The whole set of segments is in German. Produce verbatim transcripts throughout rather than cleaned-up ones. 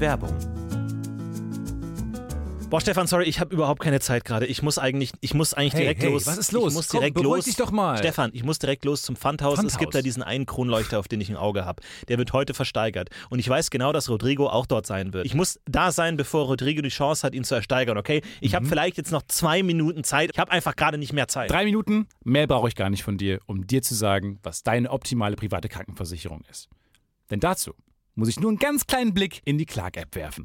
Werbung. Boah, Stefan, sorry, ich habe überhaupt keine Zeit gerade. Ich muss eigentlich, ich muss eigentlich hey, direkt hey, los. Was ist los? Ich muss Komm, direkt beruhig los. dich doch mal. Stefan, ich muss direkt los zum Pfandhaus. Pfandhaus. Es gibt da diesen einen Kronleuchter, auf den ich ein Auge habe. Der wird heute versteigert. Und ich weiß genau, dass Rodrigo auch dort sein wird. Ich muss da sein, bevor Rodrigo die Chance hat, ihn zu ersteigern, okay? Ich mhm. habe vielleicht jetzt noch zwei Minuten Zeit. Ich habe einfach gerade nicht mehr Zeit. Drei Minuten? Mehr brauche ich gar nicht von dir, um dir zu sagen, was deine optimale private Krankenversicherung ist. Denn dazu muss ich nur einen ganz kleinen Blick in die Clark-App werfen.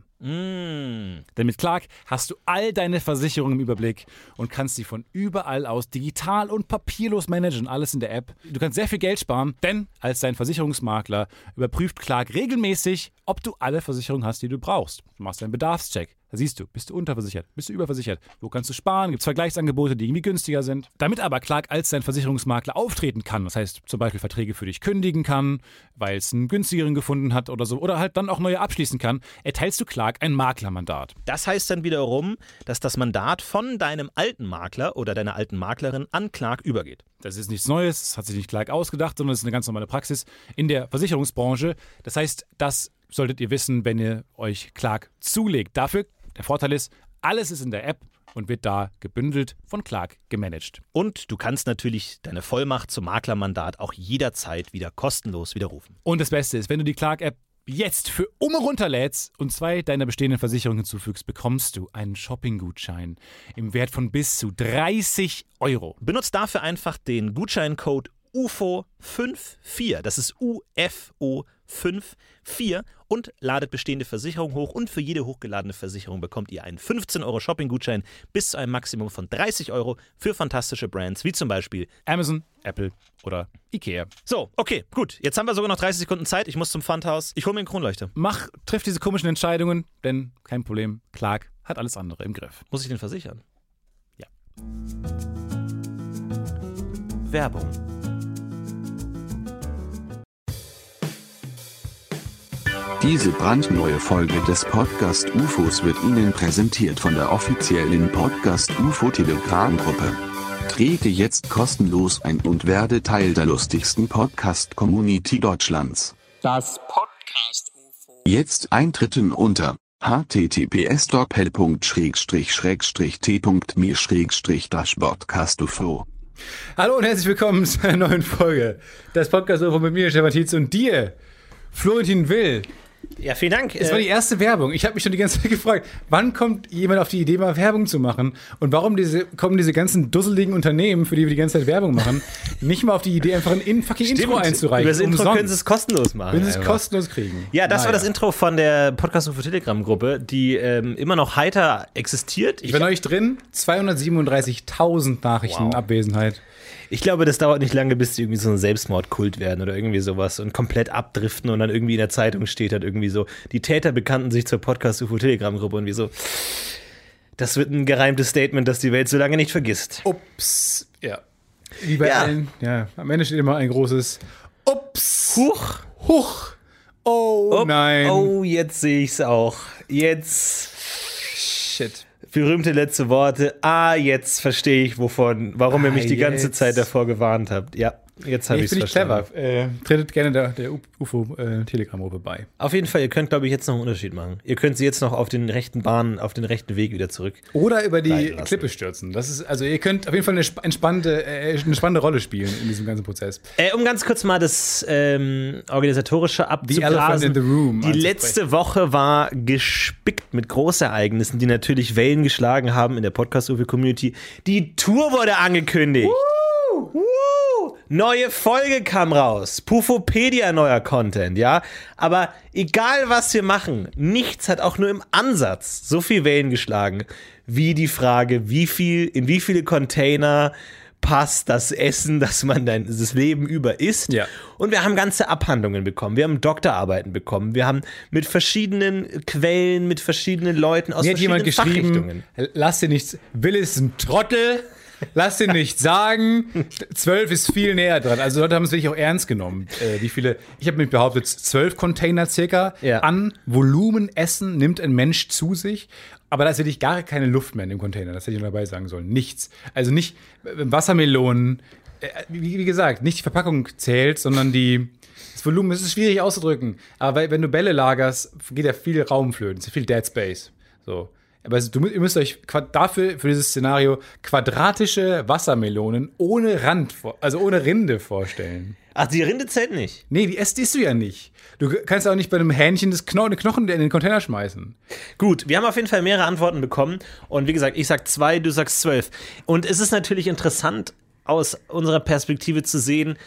Mm. Denn mit Clark hast du all deine Versicherungen im Überblick und kannst sie von überall aus digital und papierlos managen, alles in der App. Du kannst sehr viel Geld sparen, denn als dein Versicherungsmakler überprüft Clark regelmäßig, ob du alle Versicherungen hast, die du brauchst. Du machst einen Bedarfscheck. Da siehst du, bist du unterversichert, bist du überversichert, wo kannst du sparen, gibt es Vergleichsangebote, die irgendwie günstiger sind. Damit aber Clark als dein Versicherungsmakler auftreten kann, das heißt zum Beispiel Verträge für dich kündigen kann, weil es einen günstigeren gefunden hat oder so, oder halt dann auch neue abschließen kann, erteilst du Clark ein Maklermandat. Das heißt dann wiederum, dass das Mandat von deinem alten Makler oder deiner alten Maklerin an Clark übergeht. Das ist nichts Neues, das hat sich nicht Clark ausgedacht, sondern das ist eine ganz normale Praxis in der Versicherungsbranche. Das heißt, das solltet ihr wissen, wenn ihr euch Clark zulegt. Dafür, der Vorteil ist, alles ist in der App und wird da gebündelt von Clark gemanagt. Und du kannst natürlich deine Vollmacht zum Maklermandat auch jederzeit wieder kostenlos widerrufen. Und das Beste ist, wenn du die Clark-App jetzt für Umme runterlädst und zwei deiner bestehenden Versicherungen hinzufügst, bekommst du einen Shopping-Gutschein im Wert von bis zu dreißig Euro. Benutzt dafür einfach den Gutscheincode U F O vierundfünfzig, das ist U F O fünfundfünfzig, und ladet bestehende Versicherungen hoch, und für jede hochgeladene Versicherung bekommt ihr einen fünfzehn Euro Shopping-Gutschein bis zu einem Maximum von dreißig Euro für fantastische Brands wie zum Beispiel Amazon, Apple oder Ikea. So, okay, gut. Jetzt haben wir sogar noch dreißig Sekunden Zeit. Ich muss zum Pfandhaus. Ich hole mir einen Kronleuchter. Mach, triff diese komischen Entscheidungen, denn kein Problem, Clark hat alles andere im Griff. Muss ich den versichern? Ja. Werbung. Diese brandneue Folge des Podcast U F Os wird Ihnen präsentiert von der offiziellen Podcast U F O Telegram-Gruppe. Trete jetzt kostenlos ein und werde Teil der lustigsten Podcast-Community Deutschlands. Das Podcast U F O. Jetzt eintreten unter h t t p s doppel punkt schrägstrich schrägstrich t punkt mir schrägstrich dashboardcast U F O. Hallo und herzlich willkommen zu einer neuen Folge des Podcast U F O mit mir, Stefan Tietz, und dir, Florentin Will. Ja, vielen Dank. Das war die erste Werbung. Ich habe mich schon die ganze Zeit gefragt, wann kommt jemand auf die Idee, mal Werbung zu machen? Und warum diese, kommen diese ganzen dusseligen Unternehmen, für die wir die ganze Zeit Werbung machen, nicht mal auf die Idee, einfach ein in, fucking Stimmt. Intro einzureichen? Über das Intro umsonst. können sie es kostenlos machen. Können sie es einfach. kostenlos kriegen. Ja, das naja. war das Intro von der Podcast-U F O Telegram-Gruppe, die ähm, immer noch heiter existiert. Ich war neulich drin, zweihundertsiebenunddreißigtausend Nachrichten Wow. in Abwesenheit. Ich glaube, das dauert nicht lange, bis die irgendwie so ein Selbstmordkult werden oder irgendwie sowas und komplett abdriften und dann irgendwie in der Zeitung steht halt irgendwie so, die Täter bekannten sich zur Podcast-U F O Telegram-Gruppe, und wie so, das wird ein gereimtes Statement, das die Welt so lange nicht vergisst. Ups. Ja. Wie bei Ja. allen. Ja, am Ende steht immer ein großes Ups. Huch. Huch. Oh, Oh, nein. Oh, jetzt sehe ich's auch. Jetzt. Shit. Berühmte letzte Worte. Ah, jetzt verstehe ich, wovon, warum ihr Ah, mich die ganze jetzt. Zeit davor gewarnt habt. Ja, jetzt habe Nee, ich ich es bin verstanden. nicht clever. Äh, tretet gerne der, der U F O-Telegram-Gruppe bei. Auf jeden Fall, ihr könnt, glaube ich, jetzt noch einen Unterschied machen. Ihr könnt sie jetzt noch auf den rechten Bahn, auf den rechten Weg wieder zurück. Oder über die Leiden lassen. Klippe stürzen. Das ist, also ihr könnt auf jeden Fall eine, sp- entspannte, äh, eine spannende Rolle spielen in diesem ganzen Prozess. Äh, um ganz kurz mal das ähm, Organisatorische The elephant abzugrasen. in the room. Die letzte Woche war gespickt mit Großereignissen, die natürlich Wellen geschlagen haben in der Podcast-U F O-Community. Die Tour wurde angekündigt. Woo! Woo! Neue Folge kam raus. Pufopedia neuer Content, ja. Aber egal, was wir machen, nichts hat auch nur im Ansatz so viel Wellen geschlagen, wie die Frage, wie viel, in wie viele Container passt das Essen, das man dann das Leben über isst. Ja. Und wir haben ganze Abhandlungen bekommen. Wir haben Doktorarbeiten bekommen. Wir haben mit verschiedenen Quellen, mit verschiedenen Leuten aus Mir hat verschiedenen jemand geschrieben, Fachrichtungen. lass dir nichts, Will ist ein Trottel, lass dir nichts sagen, zwölf ist viel näher dran. Also Leute haben es wirklich auch ernst genommen. Äh, wie viele, ich habe mich behauptet, zwölf Container circa Ja. an Volumen Essen nimmt ein Mensch zu sich. Aber da ist wirklich gar keine Luft mehr in dem Container, das hätte ich noch dabei sagen sollen. Nichts. Also nicht Wassermelonen, äh, wie, wie gesagt, nicht die Verpackung zählt, sondern die, das Volumen. Es ist schwierig auszudrücken. Aber weil, wenn du Bälle lagerst, geht ja viel Raum flöten, es ist viel Dead Space. So. Aber du, ihr müsst euch dafür, für dieses Szenario, quadratische Wassermelonen ohne Rand, also ohne Rinde vorstellen. Ach, die Rinde zählt nicht? Nee, die isst du ja nicht. Du kannst auch nicht bei einem Hähnchen das Kno- eine Knochen in den Container schmeißen. Gut, wir haben auf jeden Fall mehrere Antworten bekommen. Und wie gesagt, ich sag zwei, du sagst zwölf. Und es ist natürlich interessant, aus unserer Perspektive zu sehen,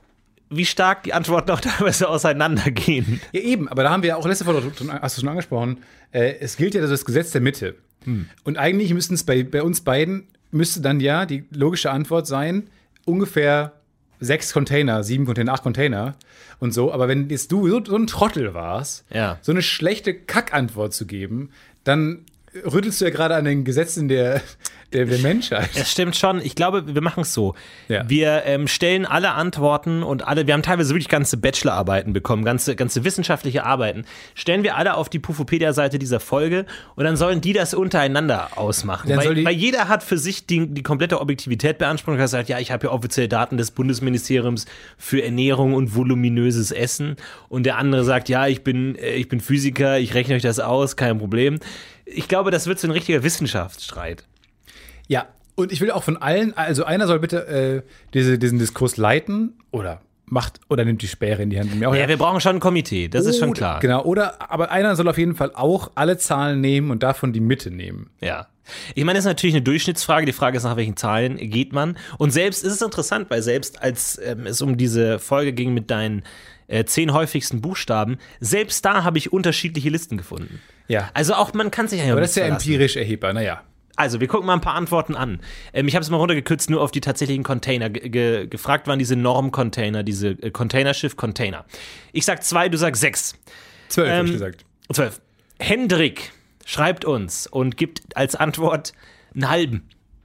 wie stark die Antworten auch teilweise auseinandergehen. Ja, eben, aber da haben wir ja auch letzte Folge, hast du schon angesprochen, äh, es gilt ja das Gesetz der Mitte. Hm. Und eigentlich müssten es bei, bei uns beiden, müsste dann ja die logische Antwort sein, ungefähr sechs Container, sieben Container, acht Container und so. Aber wenn jetzt du so, so ein Trottel warst, ja. so eine schlechte Kackantwort zu geben, dann rüttelst du ja gerade an den Gesetzen der, der, der Menschheit. Das stimmt schon. Ich glaube, wir machen es so. Ja. Wir ähm, stellen alle Antworten und alle, wir haben teilweise wirklich ganze Bachelorarbeiten bekommen, ganze, ganze wissenschaftliche Arbeiten, stellen wir alle auf die Pufopedia-Seite dieser Folge und dann sollen die das untereinander ausmachen. Dann soll Weil, die- weil jeder hat für sich die, die komplette Objektivität beansprucht und hat gesagt, ja, ich habe ja offizielle Daten des Bundesministeriums für Ernährung und voluminöses Essen und der andere sagt, ja, ich bin, äh, ich bin Physiker, ich rechne euch das aus, kein Problem. Ich glaube, das wird so ein richtiger Wissenschaftsstreit. Ja, und ich will auch von allen, also einer soll bitte äh, diese, diesen Diskurs leiten oder macht oder nimmt die Sperre in die Hand. Mir auch Ja, wir brauchen schon ein Komitee, das ist schon Oder- klar. Genau, oder aber einer soll auf jeden Fall auch alle Zahlen nehmen und davon die Mitte nehmen. Ja. Ich meine, das ist natürlich eine Durchschnittsfrage. Die Frage ist, nach welchen Zahlen geht man? Und selbst ist es interessant, weil selbst als ähm, es um diese Folge ging mit deinen äh, zehn häufigsten Buchstaben, selbst da habe ich unterschiedliche Listen gefunden. Ja. Also auch, man kann sich ja Aber das ist ja empirisch erhebbar, naja. Also, wir gucken mal ein paar Antworten an. Ähm, ich habe es mal runtergekürzt, nur auf die tatsächlichen Container. Ge ge gefragt waren diese Norm-Container, diese äh, Containerschiff-Container. Ich sag zwei, du sagst sechs. Zwölf, hab Ähm, ich gesagt. Zwölf. Hendrik schreibt uns und gibt als Antwort einen halben.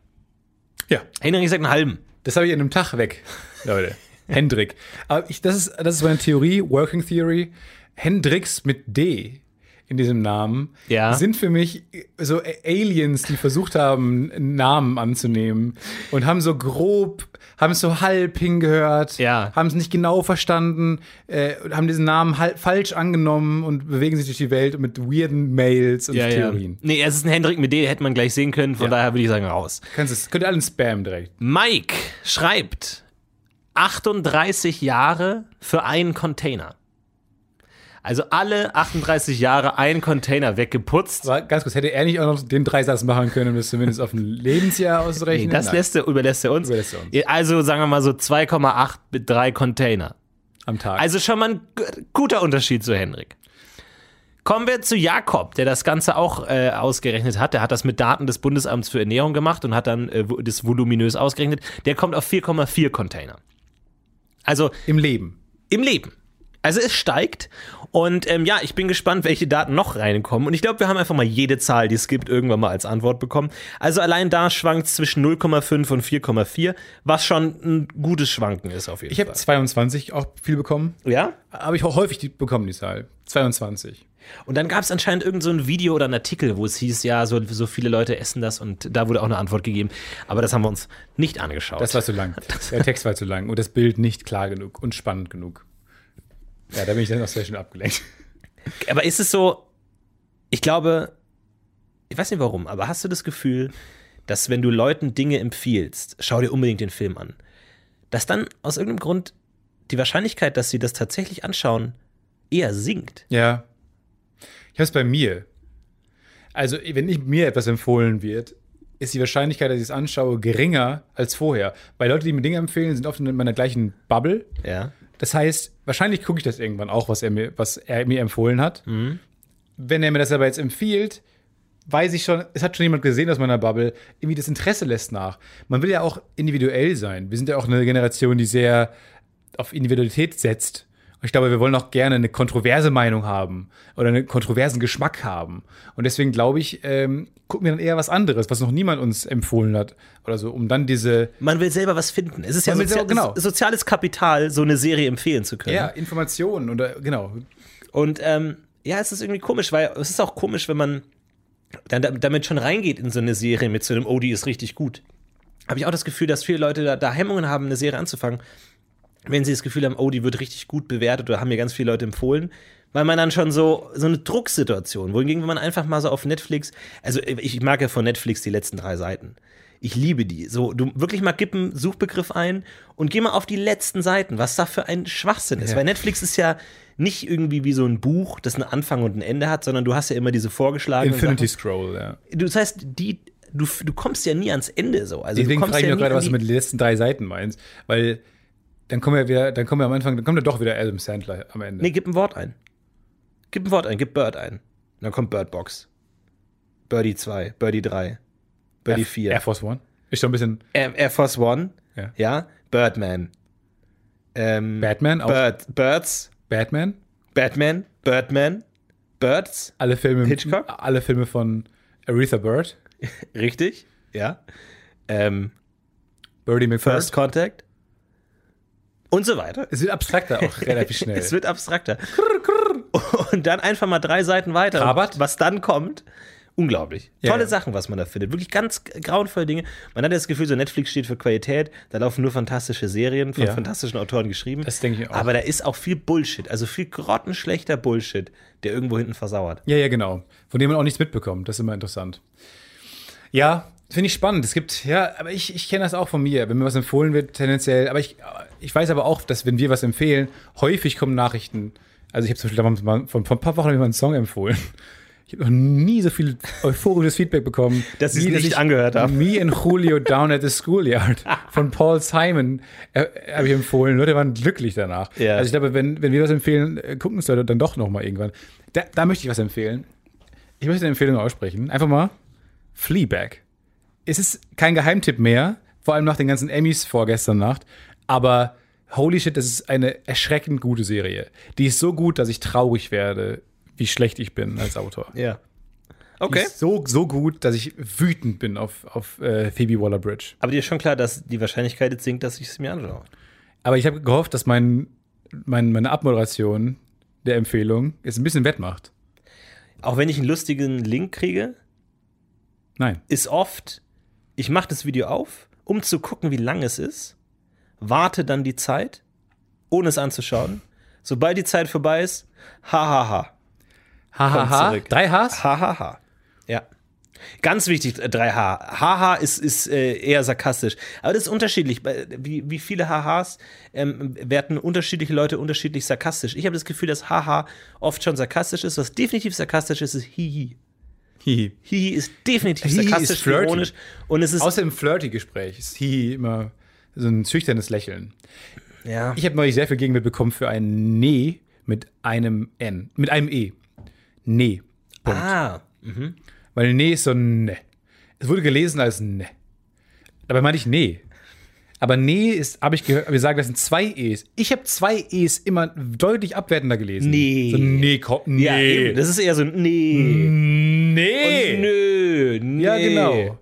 Ja, Hendrik sagt einen halben. das habe ich in einem Tag weg, Leute. Hendrik. Aber ich, das, ist, das ist meine Theorie, Working Theory. Hendrix mit D in diesem Namen Ja. sind für mich so Aliens, die versucht haben, einen Namen anzunehmen und haben so grob, haben es so halb hingehört, Ja. haben es nicht genau verstanden, äh, haben diesen Namen halb falsch angenommen und bewegen sich durch die Welt mit weirden Mails und Ja, ja. Theorien. Nee, es ist ein Hendrik mit D, hätte man gleich sehen können, von Ja. daher würde ich sagen raus. Kannst es, könnt ihr alle in Spam direkt. Mike schreibt achtunddreißig Jahre für einen Container. Also alle achtunddreißig Jahre ein Container weggeputzt. Aber ganz kurz, hätte er nicht auch noch den Dreisatz machen können, um das zumindest auf ein Lebensjahr Nee, auszurechnen? das Nein. lässt er, überlässt er uns. Überlässt er uns. Also sagen wir mal so zwei Komma acht mit drei Container. Am Tag. Also schon mal ein g- guter Unterschied zu Henrik. Kommen wir zu Jakob, der das Ganze auch äh, ausgerechnet hat. Der hat das mit Daten des Bundesamts für Ernährung gemacht und hat dann äh, wo- das voluminös ausgerechnet. Der kommt auf vier Komma vier Container. Also Im Leben. im Leben. Also es steigt und ähm, ja, ich bin gespannt, welche Daten noch reinkommen. Und ich glaube, wir haben einfach mal jede Zahl, die es gibt, irgendwann mal als Antwort bekommen. Also allein da schwankt es zwischen null Komma fünf und vier Komma vier, was schon ein gutes Schwanken ist auf jeden Ich habe Fall. zweiundzwanzig auch viel bekommen. Ja? Habe ich auch häufig die, bekommen, die Zahl. zweiundzwanzig. Und dann gab es anscheinend irgend so ein Video oder einen Artikel, wo es hieß, ja, so, so viele Leute essen das und da wurde auch eine Antwort gegeben. Aber das haben wir uns nicht angeschaut. Das war zu lang. Der Text war zu lang und das Bild nicht klar genug und spannend genug. Ja, da bin ich dann auch sehr schnell abgelenkt. Aber ist es so, ich glaube, ich weiß nicht warum, aber hast du das Gefühl, dass wenn du Leuten Dinge empfiehlst, schau dir unbedingt den Film an, dass dann aus irgendeinem Grund die Wahrscheinlichkeit, dass sie das tatsächlich anschauen, eher sinkt? Ja. Ich habe es bei mir. Also, wenn ich, mir etwas empfohlen wird, ist die Wahrscheinlichkeit, dass ich es anschaue, geringer als vorher. Weil Leute, die mir Dinge empfehlen, sind oft in meiner gleichen Bubble. Ja. Das heißt, wahrscheinlich gucke ich das irgendwann auch, was er mir, was er mir empfohlen hat. Mhm. Wenn er mir das aber jetzt empfiehlt, weiß ich schon, es hat schon jemand gesehen aus meiner Bubble, irgendwie das Interesse lässt nach. Man will ja auch individuell sein. Wir sind ja auch eine Generation, die sehr auf Individualität setzt. Und ich glaube, wir wollen auch gerne eine kontroverse Meinung haben oder einen kontroversen Geschmack haben. Und deswegen glaube ich, ähm, gucken wir dann eher was anderes, was noch niemand uns empfohlen hat oder so, um dann diese Man will selber was finden. Es ist ja Man will sozia selber- genau. soziales Kapital, so eine Serie empfehlen zu können. ja, Informationen oder genau. Und ähm, ja, es ist irgendwie komisch, weil es ist auch komisch, wenn man dann da- damit schon reingeht in so eine Serie mit so einem, oh, die ist richtig gut. habe ich auch das Gefühl, dass viele Leute da, da Hemmungen haben, eine Serie anzufangen, wenn sie das Gefühl haben, oh, die wird richtig gut bewertet oder haben mir ganz viele Leute empfohlen, weil man dann schon so, so eine Drucksituation, wohingegen, wenn man einfach mal so auf Netflix, also ich mag ja von Netflix die letzten drei Seiten. Ich liebe die. So, du wirklich mal gib einen Suchbegriff ein und geh mal auf die letzten Seiten, was da für ein Schwachsinn ist. Ja. Weil Netflix ist ja nicht irgendwie wie so ein Buch, das einen Anfang und ein Ende hat, sondern du hast ja immer diese vorgeschlagenen Infinity Sachen. Scroll, ja. Das heißt, die, du, du kommst ja nie ans Ende so. Also Deswegen du kommst frage ich ja mich auch nie gerade, an was du die- mit den letzten drei Seiten meinst. Weil dann kommen wir wieder, dann kommen wir am Anfang, dann kommt ja doch wieder Adam Sandler am Ende. Nee, gib ein Wort ein. Gib ein Wort ein, gib Bird ein. Dann kommt Bird Box. Birdie zwei, Birdie drei, Birdie Air, vier. Air Force One. Ist schon ein bisschen Air, Air Force One. Ja. Ja. Birdman. Ähm, Batman, auch Bird, Birds. Batman. Batman. Birdman. Birds. Alle Filme, Hitchcock? alle Filme von Aretha Bird. Richtig. Ja. Ähm, Birdie McFirst. First Contact. Und so weiter. Es wird abstrakter auch relativ schnell. Es wird abstrakter. Und dann einfach mal drei Seiten weiter. Krabat? Was dann kommt, unglaublich. Ja, Tolle ja. Sachen, was man da findet. Wirklich ganz grauenvolle Dinge. Man hat das Gefühl, so Netflix steht für Qualität. Da laufen nur fantastische Serien von Ja. fantastischen Autoren geschrieben. Das denke ich auch. Aber da ist auch viel Bullshit. Also viel grottenschlechter Bullshit, der irgendwo hinten versauert. Ja, ja, genau. Von dem man auch nichts mitbekommt. Das ist immer interessant. Ja, finde ich spannend. Es gibt, ja, aber ich, ich kenne das auch von mir, wenn mir was empfohlen wird, tendenziell. Aber ich, ich weiß aber auch, dass, wenn wir was empfehlen, häufig kommen Nachrichten. Also, ich habe zum Beispiel damals mal, vor, vor ein paar Wochen hab ich mal einen Song empfohlen. Ich habe noch nie so viel euphorisches Feedback bekommen. Dass Sie es wie, nicht ich angehört haben. Me and Julio Down at the Schoolyard von Paul Simon äh, habe ich empfohlen. Leute waren glücklich danach. Ja. Also ich glaube, wenn, wenn wir was empfehlen, äh, gucken uns Leute dann doch noch mal irgendwann. Da, da möchte ich was empfehlen. Ich möchte eine Empfehlung aussprechen. Einfach mal Fleabag. Es ist kein Geheimtipp mehr, vor allem nach den ganzen Emmys vorgestern Nacht, aber holy shit, das ist eine erschreckend gute Serie. Die ist so gut, dass ich traurig werde, wie schlecht ich bin als Autor. Ja. Die Okay. ist so, so gut, dass ich wütend bin auf, auf äh, Phoebe Waller-Bridge. Aber dir ist schon klar, dass die Wahrscheinlichkeit jetzt sinkt, dass ich es mir anschaue. Aber ich habe gehofft, dass mein, mein, meine Abmoderation der Empfehlung jetzt ein bisschen wettmacht. Auch wenn ich einen lustigen Link kriege, Nein. ist oft, ich mache das Video auf, um zu gucken, wie lang es ist, warte dann die Zeit, ohne es anzuschauen. Sobald die Zeit vorbei ist, hahaha. Kommt Hahaha. zurück. Drei Hs? Hahaha. Ja. Ganz wichtig, äh, drei H. Haha ist, ist äh, eher sarkastisch. Aber das ist unterschiedlich. Bei- Wie, wie viele Hahas ähm, werten unterschiedliche Leute unterschiedlich sarkastisch. Ich habe das Gefühl, dass Haha oft schon sarkastisch ist. Was definitiv sarkastisch ist, ist Hihi. Hihi. Hihi ist definitiv Hihi ist sarkastisch, flirty. ironisch. Und es ist. Außer im Flirty-Gespräch ist Hihi immer so ein schüchternes Lächeln. ja. Ich habe neulich sehr viel Gegenwind bekommen für ein Nee mit einem N. Mit einem E. Nee. Punkt. Ah. Weil Nee ist so ein Ne. Es wurde gelesen als Ne. Dabei meinte ich Nee. Aber Nee ist, habe ich gehört, wir sagen, das sind zwei E's. Ich habe zwei E's immer deutlich abwertender gelesen. Nee. So Nee, komm, Nee. Ja, eben. Das ist eher so ein Nee. Nee. Und nö. Nee. Ja, genau.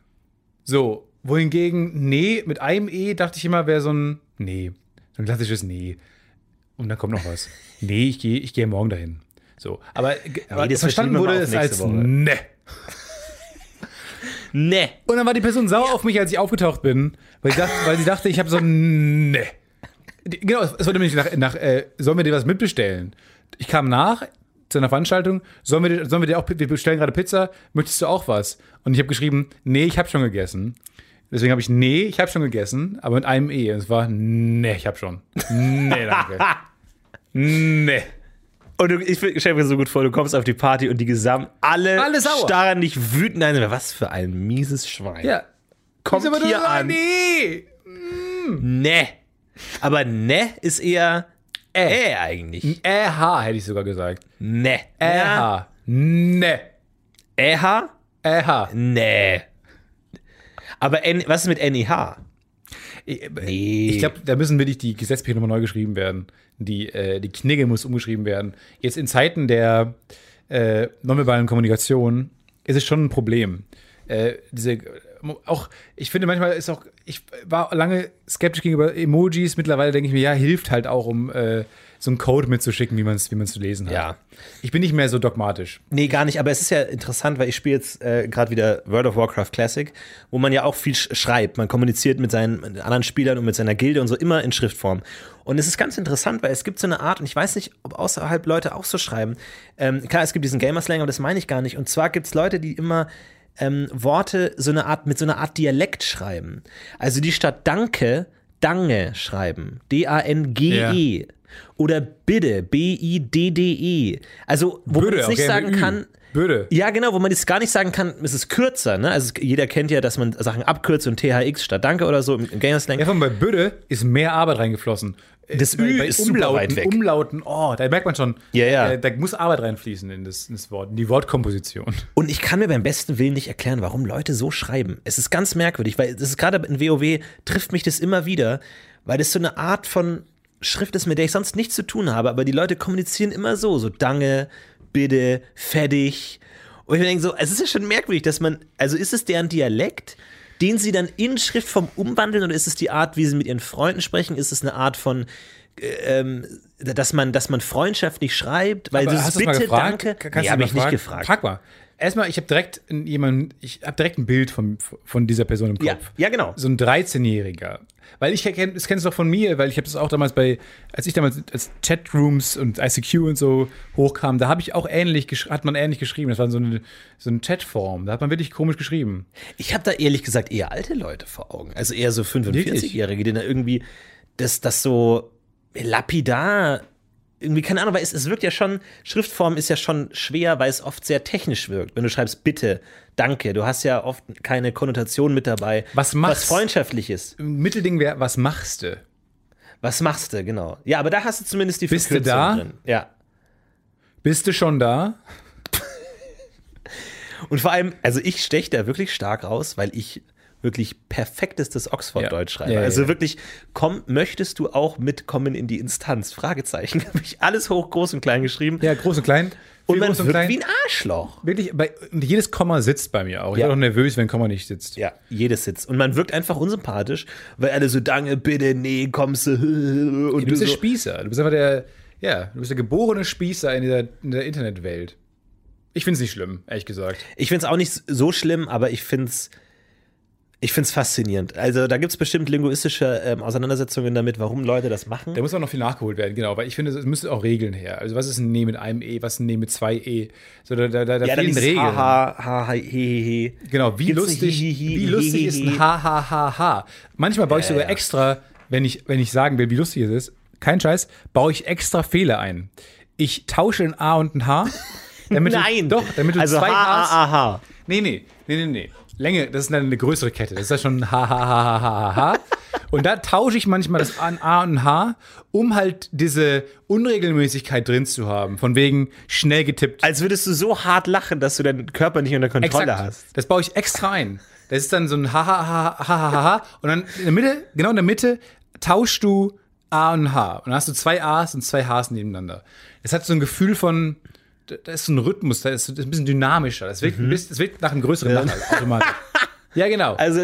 So, wohingegen Nee mit einem E dachte ich immer, wäre so ein Nee. So ein klassisches Nee. Und dann kommt noch was. Nee, ich gehe ich geh morgen dahin. So, aber, aber das verstanden verschieben wir wurde mal auf es nächste als Woche. Ne. Nee. Und dann war die Person sauer auf mich, als ich aufgetaucht bin, weil, ich dachte, weil sie dachte, ich habe so ein Ne. Die- Genau, es wurde nämlich nach, nach äh, sollen wir dir was mitbestellen? Ich kam nach zu einer Veranstaltung, sollen wir, dir- sollen wir dir auch, wir bestellen gerade Pizza, möchtest du auch was? Und ich habe geschrieben, nee, ich habe schon gegessen. Deswegen habe ich, nee, ich habe schon gegessen, aber mit einem E. Und es war, nee, ich habe schon. Nee, danke. Nee. Und du, ich stelle mir so gut vor, du kommst auf die Party und die gesamt alle, Alle sauer. starren dich wütend ein. Was für ein mieses Schwein. Ja. Kommt Aber du hier so, an. Nee. Ne. Aber ne ist eher äh eigentlich. Äh hätte ich sogar gesagt. Ne. Äh. Ne. Äha? Äh. Ne. Aber N, was ist mit N E H? Nee. Ich glaube, da müssen wirklich die Gesetzbücher nochmal neu geschrieben werden. Die, äh, die Knigge muss umgeschrieben werden. Jetzt in Zeiten der äh, nonverbalen Kommunikation ist es schon ein Problem. Äh, diese auch, ich finde manchmal ist auch, ich war lange skeptisch gegenüber Emojis, mittlerweile denke ich mir, ja, hilft halt auch, um äh, so einen Code mitzuschicken, wie man es wie man's zu lesen hat. Ja. Ich bin nicht mehr so dogmatisch. Nee, gar nicht, aber es ist ja interessant, weil ich spiele jetzt äh, gerade wieder World of Warcraft Classic, wo man ja auch viel sch- schreibt. Man kommuniziert mit seinen mit anderen Spielern und mit seiner Gilde und so immer in Schriftform. Und es ist ganz interessant, weil es gibt so eine Art, und ich weiß nicht, ob außerhalb Leute auch so schreiben. Ähm, klar, es gibt diesen Gamerslang, aber das meine ich gar nicht. Und zwar gibt es Leute, die immer ähm, Worte so eine Art, mit so einer Art Dialekt schreiben. Also die statt Danke, Dange schreiben. D A N G E. Ja. Oder Bitte, B I D D E. Also, wo Böde, man jetzt nicht okay, sagen Ü. kann. Böde. Ja, genau, wo man das gar nicht sagen kann, es ist kürzer, ne? Also jeder kennt ja, dass man Sachen abkürzt und T H X statt Danke oder so im, im Gamerslang. Ja, von bei Böde ist mehr Arbeit reingeflossen. Das bei, Ü bei ist Umlauten, super weit weg. Umlauten, oh, da merkt man schon, Ja, ja. äh, da muss Arbeit reinfließen in das, in das Wort, in die Wortkomposition. Und ich kann mir beim besten Willen nicht erklären, warum Leute so schreiben. Es ist ganz merkwürdig, weil das ist gerade in WoW trifft mich das immer wieder, weil das so eine Art von Schrift ist, mit der ich sonst nichts zu tun habe, aber die Leute kommunizieren immer so, so Dange, Bitte, fertig. Und ich denke so, es ist ja schon merkwürdig, dass man, also ist es deren Dialekt, den sie dann in Schriftform umwandeln, oder ist es die Art, wie sie mit ihren Freunden sprechen? Ist es eine Art von, ähm, dass man, dass man freundschaftlich schreibt? Weil Aber das hast du Bitte, mal gefragt? Danke, Kannst nee, du habe mal ich nicht fragen? gefragt. Frag mal. Erstmal, ich habe direkt jemanden, ich habe direkt ein Bild von, von dieser Person im Kopf. Ja, ja, genau. So ein dreizehnjähriger. Weil ich kenn, das kennst du doch von mir, weil ich habe das auch damals bei, als ich damals als Chatrooms und I C Q und so hochkam, da habe ich auch ähnlich, gesch- hat man ähnlich geschrieben. Das war so eine, so eine Chatform. Da hat man wirklich komisch geschrieben. Ich habe da ehrlich gesagt eher alte Leute vor Augen. Also eher so fünfundvierzig-Jährige, die da irgendwie das, das so lapidar irgendwie, keine Ahnung, weil es, es wirkt ja schon, Schriftform ist ja schon schwer, weil es oft sehr technisch wirkt. Wenn du schreibst Bitte, Danke, du hast ja oft keine Konnotation mit dabei, Was machst- was freundschaftlich ist. Ein Mittelding wäre, was machst du? Was machst du, genau. Ja, aber da hast du zumindest die Bist du Verkürzung da? drin. Ja. Bist du schon da? Und vor allem, also ich steche da wirklich stark raus, weil ich wirklich perfektestes Oxford-Deutsch schreibe. Ja, ja, also ja. wirklich, komm, möchtest du auch mitkommen in die Instanz? Fragezeichen. Habe ich alles hoch, groß und klein geschrieben. Ja, groß und klein. und Viel man groß und wirkt klein. wie ein Arschloch. Wirklich, bei, und jedes Komma sitzt bei mir auch. Ich Ja. bin auch nervös, wenn Komma nicht sitzt. Ja, jedes sitzt. Und man wirkt einfach unsympathisch, weil alle so, danke, bitte, nee, kommst du. Und Du bist der so. Spießer. Du bist einfach der, ja, du bist der geborene Spießer in der, in der Internetwelt. Ich finde es nicht schlimm, ehrlich gesagt. Ich finde es auch nicht so schlimm, aber ich finde es ich find's faszinierend. Also da gibt es bestimmt linguistische ähm, Auseinandersetzungen damit, warum Leute das machen. Da muss auch noch viel nachgeholt werden, genau. Weil ich finde, es müssen auch Regeln her. Also was ist ein Nee mit einem E, was ist ein Nee mit zwei E? So, da da, da, da Ja, dann fehlen dieses Regeln. Ha, ha, ha, he, he, he. Genau, wie Gibt's lustig, ein Hi, hi, hi, wie lustig hi, ist hi, ein hi? Ha, ha, ha, ha. Manchmal baue ich Ja, sogar ja. extra, wenn ich, wenn ich sagen will, wie lustig es ist, kein Scheiß, baue ich extra Fehler ein. Ich tausche ein A und ein H. Damit Nein! Du, doch, damit du also zwei ha, Hs. ha, ha. Nee, nee, nee, nee, nee. Länge, das ist dann eine größere Kette. Das ist ja schon ein Ha, ha, ha, ha, ha, ha. Und da tausche ich manchmal das A, ein A und ein H, um halt diese Unregelmäßigkeit drin zu haben. Von wegen schnell getippt. Als würdest du so hart lachen, dass du deinen Körper nicht unter Kontrolle Exakt. hast. Das baue ich extra ein. Das ist dann so ein Ha, ha, ha, ha, ha, ha, ha. Und dann in der Mitte, genau in der Mitte, tauschst du A und H. Und dann hast du zwei A's und zwei H's nebeneinander. Das hat so ein Gefühl von, da ist so ein Rhythmus, da ist, das ist ein bisschen dynamischer. Das wirkt, ein bisschen- das wirkt nach einem größeren Lachen automatisch. Ja, genau. Also,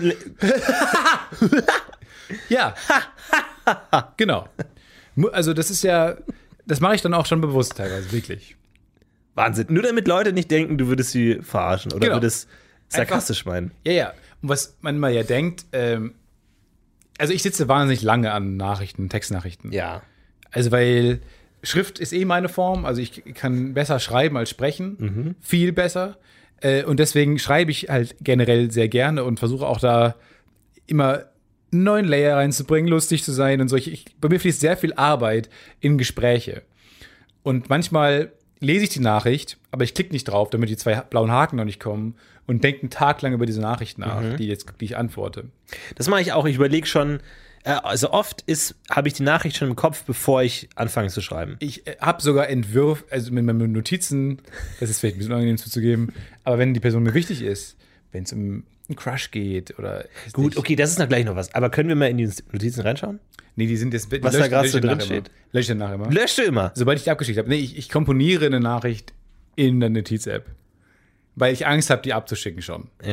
Ja. Genau. Mu- Also das ist ja, das mache ich dann auch schon bewusst teilweise, wirklich. Wahnsinn. Nur damit Leute nicht denken, du würdest sie verarschen oder Genau. würdest sarkastisch meinen. Ja, ja. Und was man mal ja denkt, ähm, also ich sitze wahnsinnig lange an Nachrichten, Textnachrichten. Ja. Also weil Schrift ist eh meine Form, also ich kann besser schreiben als sprechen, viel besser. Äh, und deswegen schreibe ich halt generell sehr gerne und versuche auch da immer einen neuen Layer reinzubringen, lustig zu sein und so. Ich, ich, bei mir fließt sehr viel Arbeit in Gespräche. Und manchmal lese ich die Nachricht, aber ich klicke nicht drauf, damit die zwei blauen Haken noch nicht kommen und denke einen Tag lang über diese Nachricht nach, die, jetzt, die ich antworte. Das mache ich auch. Ich überlege schon, äh, also oft ist, habe ich die Nachricht schon im Kopf, bevor ich anfange zu schreiben. Ich äh, habe sogar Entwürfe, also mit meinen Notizen, das ist vielleicht ein bisschen unangenehm zuzugeben, aber wenn die Person mir wichtig ist, wenn es um einen Crush geht oder. weiß Gut, nicht. okay, das ist noch gleich noch was. Aber können wir mal in die Notizen reinschauen? Nee, die sind jetzt. Die Was da lösche- gerade lösche so ich drin nachher steht? immer. Lösche ich dann nachher immer. Löschst du immer? Sobald ich die abgeschickt habe. Nee, ich, ich komponiere eine Nachricht in der Notiz-App. Weil ich Angst habe, die abzuschicken schon. Ja.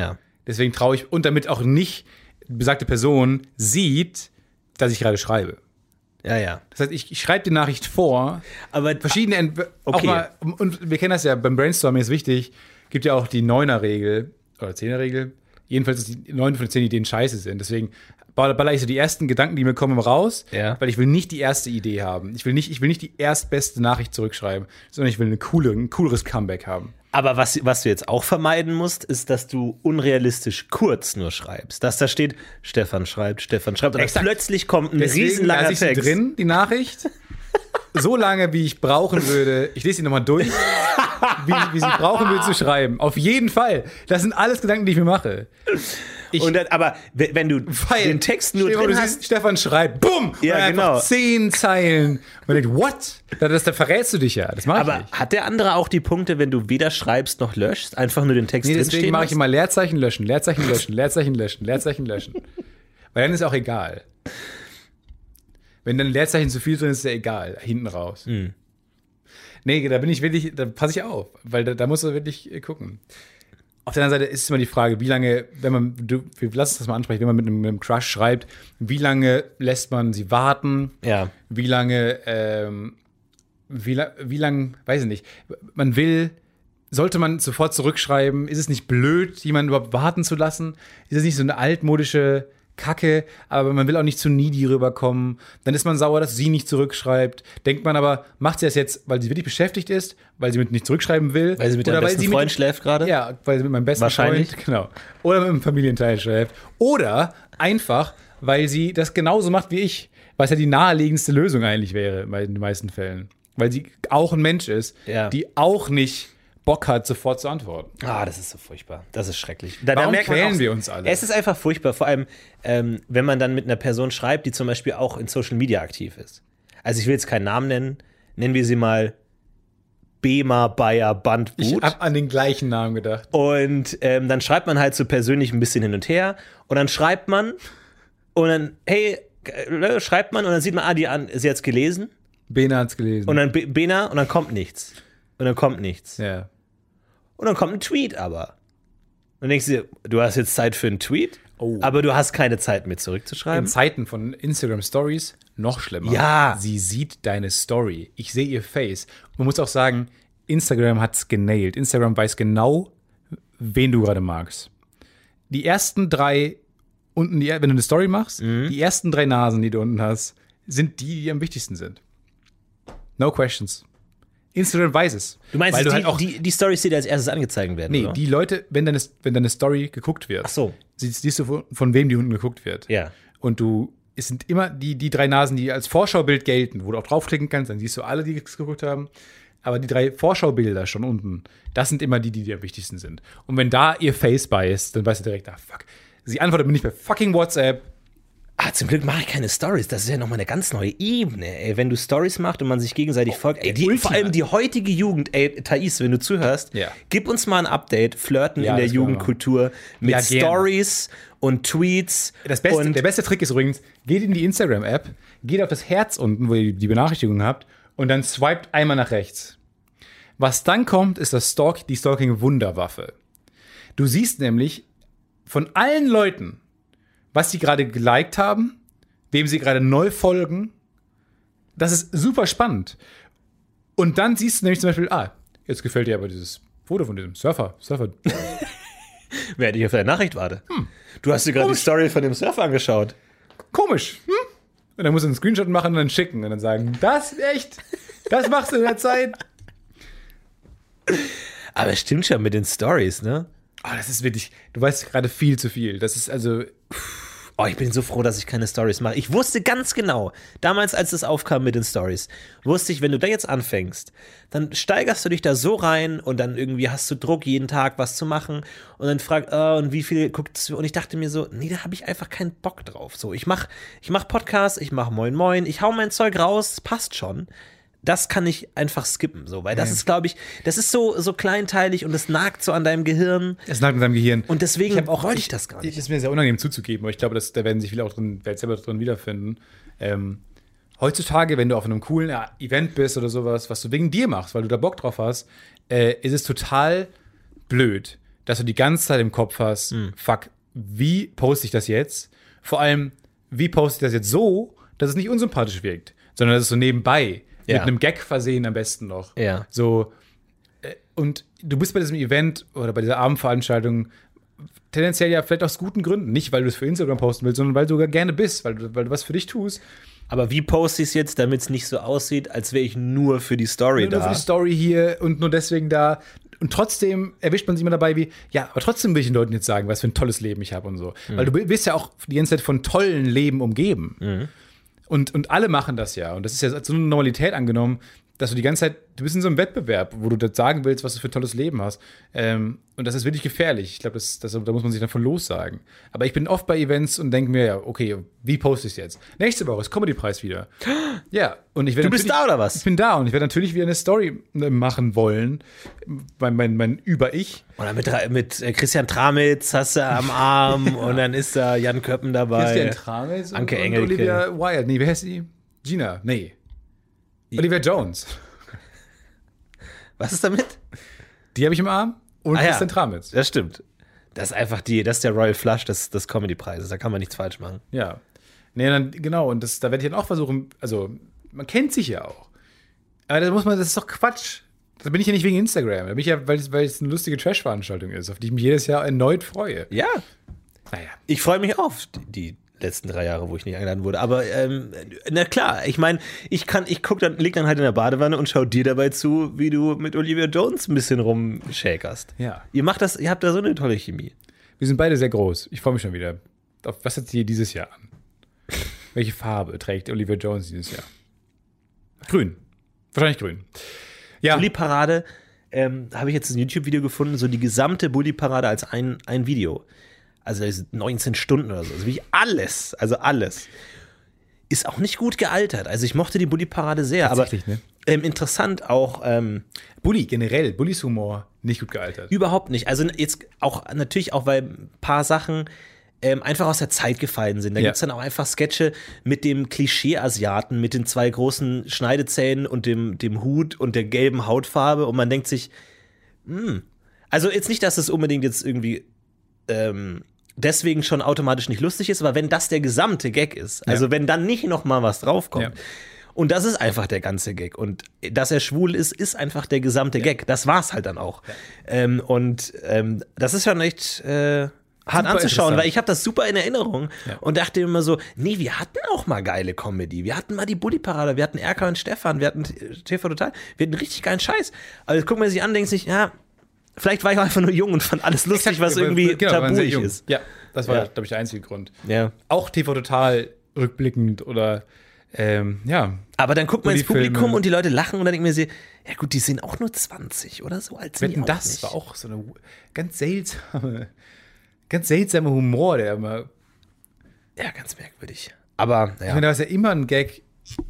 Deswegen traue ich, und damit auch nicht die besagte Person sieht, dass ich gerade schreibe. Ja, ja. Das heißt, ich, ich schreibe die Nachricht vor, Aber verschiedene, Ent- auch okay. mal, und wir kennen das ja, beim Brainstorming ist wichtig, gibt ja auch die Neuner-Regel, oder Zehner-Regel, jedenfalls, dass die neun von zehn Ideen scheiße sind. Deswegen baller ich so die ersten Gedanken, die mir kommen, raus, Ja. weil ich will nicht die erste Idee haben. Ich will nicht, ich will nicht die erstbeste Nachricht zurückschreiben, sondern ich will eine coole, ein cooleres Comeback haben. Aber was, was du jetzt auch vermeiden musst, ist, dass du unrealistisch kurz nur schreibst. Dass da steht, Stefan schreibt, Stefan schreibt. Und Exakt. plötzlich kommt ein Deswegen riesenlanger lasse ich sie Text. drin, die Nachricht, so lange, wie ich brauchen würde. Ich lese sie nochmal durch, wie, wie sie brauchen will zu schreiben. Auf jeden Fall. Das sind alles Gedanken, die ich mir mache. Ich, Und dann, aber w- wenn du weil, den Text nur stell dir vor, drin du hast, siehst, Stefan schreibt, bumm! Ja, und einfach genau. Zehn Zeilen. Und man denkt, what? Da, das, da verrätst du dich ja. Das mache ich aber nicht. hat der andere auch die Punkte, wenn du weder schreibst noch löschst, einfach nur den Text Nee, drin deswegen stehen mache ich lässt? immer Leerzeichen löschen, Leerzeichen löschen, Leerzeichen löschen, Leerzeichen löschen. Weil dann ist auch egal. Wenn dann Leerzeichen zu viel drin ist, ist ja egal. Hinten raus. Hm. Nee, da bin ich wirklich, da passe ich auf. Weil da, da musst du wirklich gucken. Auf der anderen Seite ist immer die Frage, wie lange, wenn man, du, wir lassen uns das mal ansprechen, wenn man mit einem, mit einem Crush schreibt, wie lange lässt man sie warten? Ja. Wie lange, ähm, wie, la- wie lange, weiß ich nicht, man will, sollte man sofort zurückschreiben? Ist es nicht blöd, jemanden überhaupt warten zu lassen? Ist es nicht so eine altmodische Kacke, aber man will auch nicht zu needy rüberkommen? Dann ist man sauer, dass sie nicht zurückschreibt. Denkt man aber, macht sie das jetzt, weil sie wirklich beschäftigt ist, weil sie mit nicht zurückschreiben will? Weil sie mit oder deinem weil besten sie Freund mit, schläft gerade? Ja, weil sie mit meinem besten Wahrscheinlich. Freund, genau. Oder mit einem Familienteil schläft. Oder einfach, weil sie das genauso macht wie ich, was ja die naheliegendste Lösung eigentlich wäre in den meisten Fällen. Weil sie auch ein Mensch ist, Ja. die auch nicht Bock hat, sofort zu antworten. Ah, das ist so furchtbar. Das ist schrecklich. Da, Warum da merkt man quälen auch, wir uns alle? Es ist einfach furchtbar, vor allem, ähm, wenn man dann mit einer Person schreibt, die zum Beispiel auch in Social Media aktiv ist. Also ich will jetzt keinen Namen nennen, nennen wir sie mal Bema Bayer Bandbut. Ich habe an den gleichen Namen gedacht. Und ähm, dann schreibt man halt so persönlich ein bisschen hin und her und dann schreibt man und dann, hey, äh, schreibt man und dann sieht man, ah, die an, sie hat's gelesen Bena hat's gelesen. und dann Be- Bena und dann kommt nichts. Und dann kommt nichts. ja. Und dann kommt ein Tweet aber. Und dann denkst du dir, du hast jetzt Zeit für einen Tweet, Oh. aber du hast keine Zeit mir In zurückzuschreiben. Zeiten von Instagram Stories noch schlimmer. Ja. Sie sieht deine Story. Ich sehe ihr Face. Man muss auch sagen, Instagram hat's genailt. Instagram weiß genau, wen du gerade magst. Die ersten drei unten, die, wenn du eine Story machst, Mhm. die ersten drei Nasen, die du unten hast, sind die, die am wichtigsten sind. No questions. Instagram weiß es. Du meinst, Weil du die, halt auch, die, die Storys, die dir als erstes angezeigt werden, nee, oder? die Leute, wenn deine, wenn deine Story geguckt wird, Ach so. siehst, siehst du, von, von wem die unten geguckt wird. Ja. Und du, es sind immer die, die drei Nasen, die als Vorschaubild gelten, wo du auch draufklicken kannst, dann siehst du alle, die es geguckt haben. Aber die drei Vorschaubilder schon unten, das sind immer die, die dir am wichtigsten sind. Und wenn da ihr Face bei ist, dann weißt du direkt, ah, fuck. Sie antwortet mir nicht per fucking WhatsApp. Ah, zum Glück mache ich keine Stories. Das ist ja nochmal eine ganz neue Ebene, ey. Wenn du Stories machst und man sich gegenseitig folgt. Ey, die, Ultima. vor allem die heutige Jugend, ey, Thais, wenn du zuhörst, Ja. gib uns mal ein Update. Flirten Ja, in der das können wir Jugendkultur mit Ja, gerne. Stories und Tweets. Das beste, und der beste Trick ist übrigens, geht in die Instagram-App, geht auf das Herz unten, wo ihr die Benachrichtigung habt, und dann swiped einmal nach rechts. Was dann kommt, ist das Stalk, die Stalking-Wunderwaffe. Du siehst nämlich von allen Leuten, was sie gerade geliked haben, wem sie gerade neu folgen. Das ist super spannend. Und dann siehst du nämlich zum Beispiel, ah, jetzt gefällt dir aber dieses Foto von diesem Surfer. Surfer. während ich auf deine Nachricht warte. Du hast dir gerade die Komisch. Story von dem Surfer angeschaut. Komisch. Hm? Und dann musst du einen Screenshot machen und dann schicken und dann sagen, das echt, das machst du in der Zeit. Aber es stimmt schon mit den Stories, ne? Oh, das ist wirklich, du weißt gerade viel zu viel. Das ist also, Oh, ich bin so froh, dass ich keine Stories mache. Ich wusste ganz genau, damals, als es aufkam mit den Stories, wusste ich, wenn du da jetzt anfängst, dann steigerst du dich da so rein und dann irgendwie hast du Druck, jeden Tag was zu machen und dann fragt, oh, und wie viel guckt und ich dachte mir so, nee, da habe ich einfach keinen Bock drauf. So, ich mach, ich mach Podcasts, ich mach Moin Moin, ich hau mein Zeug raus, passt schon. Das kann ich einfach skippen, so, weil das Ja. ist, glaube ich, das ist so, so kleinteilig und das nagt so an deinem Gehirn es nagt in deinem Gehirn. und deswegen Ich hab auch- wollte ich das gar Das nicht. ist mir sehr unangenehm zuzugeben, aber ich glaube, dass, da werden sich viele auch drin, werden selber drin wiederfinden. Ähm, heutzutage, wenn du auf einem coolen ja, Event bist oder sowas, was du wegen dir machst, weil du da Bock drauf hast, äh, ist es total blöd, dass du die ganze Zeit im Kopf hast, Mhm. fuck, wie poste ich das jetzt? Vor allem, wie poste ich das jetzt so, dass es nicht unsympathisch wirkt, sondern dass es so nebenbei, Ja. mit einem Gag versehen am besten noch. Ja. So, äh, und du bist bei diesem Event oder bei dieser Abendveranstaltung tendenziell ja vielleicht aus guten Gründen. Nicht, weil du es für Instagram posten willst, sondern weil du sogar gerne bist, weil du, weil du was für dich tust. Aber wie poste ich es jetzt, damit es nicht so aussieht, als wäre ich nur für die Story Nur da? für die Story hier und nur deswegen da. Und trotzdem erwischt man sich immer dabei wie, ja, aber trotzdem will ich den Leuten jetzt sagen, was für ein tolles Leben ich habe und so. Mhm. Weil du bist ja auch die ganze Zeit von tollen Leben umgeben. Mhm. Und, und alle machen das ja. Und das ist ja so eine Normalität angenommen, dass du die ganze Zeit, du bist in so einem Wettbewerb, wo du das sagen willst, was du für ein tolles Leben hast. Ähm, und das ist wirklich gefährlich. Ich glaube, das, das, da muss man sich dann von lossagen. Aber ich bin oft bei Events und denke mir, ja, okay, wie poste ich es jetzt? Nächste Woche ist Comedy-Preis wieder. Ja, und ich werde Du bist natürlich- da oder was? Ich bin da und ich werde natürlich wieder eine Story äh, machen wollen. Mein, mein, mein Über-Ich. Oder mit, mit äh, Christian Tramitz hast du am Arm und dann ist da Jan Köppen dabei. Christian Tramitz Anke und Engelke. Olivia Wilde. Nee, wer heißt die? Gina. Nee. Olivia Jones. Was ist damit? Die habe ich im Arm. Und Ah, ja. Christian Tramitz. Das stimmt. Das ist einfach die, das ist der Royal Flush des, des Comedy-Preises. Da kann man nichts falsch machen. Ja. Nee, dann, genau. Und das, da werde ich dann auch versuchen, also, man kennt sich ja auch. Aber da muss man, das ist doch Quatsch. Da bin ich ja nicht wegen Instagram. Da bin ich ja, weil es, weil es eine lustige Trash-Veranstaltung ist, auf die ich mich jedes Jahr erneut freue. Ja. Naja. Ich freue mich auf die, die letzten drei Jahre, wo ich nicht eingeladen wurde. Aber ähm, na klar, ich meine, ich kann, ich guck dann, leg dann halt in der Badewanne und schau dir dabei zu, wie du mit Olivia Jones ein bisschen rumshakerst. Ja. Ihr macht das, ihr habt da so eine tolle Chemie. Wir sind beide sehr groß. Ich freue mich schon wieder. Auf, was hat sie dieses Jahr an? Welche Farbe trägt Olivia Jones dieses Jahr? Grün. Wahrscheinlich grün. Ja. Bully-Parade, ähm, habe ich jetzt ein YouTube-Video gefunden, so die gesamte Bully-Parade als ein, ein Video. Also das sind neunzehn Stunden oder so. Also wirklich alles, also alles. Ist auch nicht gut gealtert. Also ich mochte die Bully-Parade sehr, aber Tatsächlich, ne? ähm, interessant auch ähm, Bully, generell. Bullys Humor nicht gut gealtert. überhaupt nicht. Also jetzt auch natürlich auch, weil ein paar Sachen ähm, einfach aus der Zeit gefallen sind. Da Ja. gibt's dann auch einfach Sketche mit dem Klischee-Asiaten, mit den zwei großen Schneidezähnen und dem, dem Hut und der gelben Hautfarbe und man denkt sich, hm. Also jetzt nicht, dass es unbedingt jetzt irgendwie ähm, deswegen schon automatisch nicht lustig ist, aber wenn das der gesamte Gag ist, also Ja. wenn dann nicht noch mal was draufkommt, Ja. und das ist einfach der ganze Gag. Und dass er schwul ist, ist einfach der gesamte Gag. Das war's halt dann auch. Ähm, und ähm, das ist schon echt äh, hart Super anzuschauen, interessant. weil ich habe das super in Erinnerung Ja. und dachte immer so, nee, wir hatten auch mal geile Comedy. Wir hatten mal die Bully-Parade, wir hatten Erkan und Stefan, wir hatten T V Total, wir hatten richtig geilen Scheiß. Aber jetzt guckt man sich an, denkt sich, ja, vielleicht war ich auch einfach nur jung und fand alles lustig, was irgendwie Genau, wir waren sehr tabuig jung. ist. Ja, das war, Ja. glaube ich, der einzige Grund. Ja. Auch T V Total rückblickend oder, ähm, ja. Aber dann guckt man ins Bully-Filme. Publikum und die Leute lachen und dann denkt man sich, ja gut, die sind auch nur zwanzig oder so alt sind die Wetten, auch das nicht. war auch so eine ganz seltsame, ganz seltsame Humor, der immer. Ja, ganz merkwürdig. Aber, Ich ja. meine, da ist ja immer ein Gag,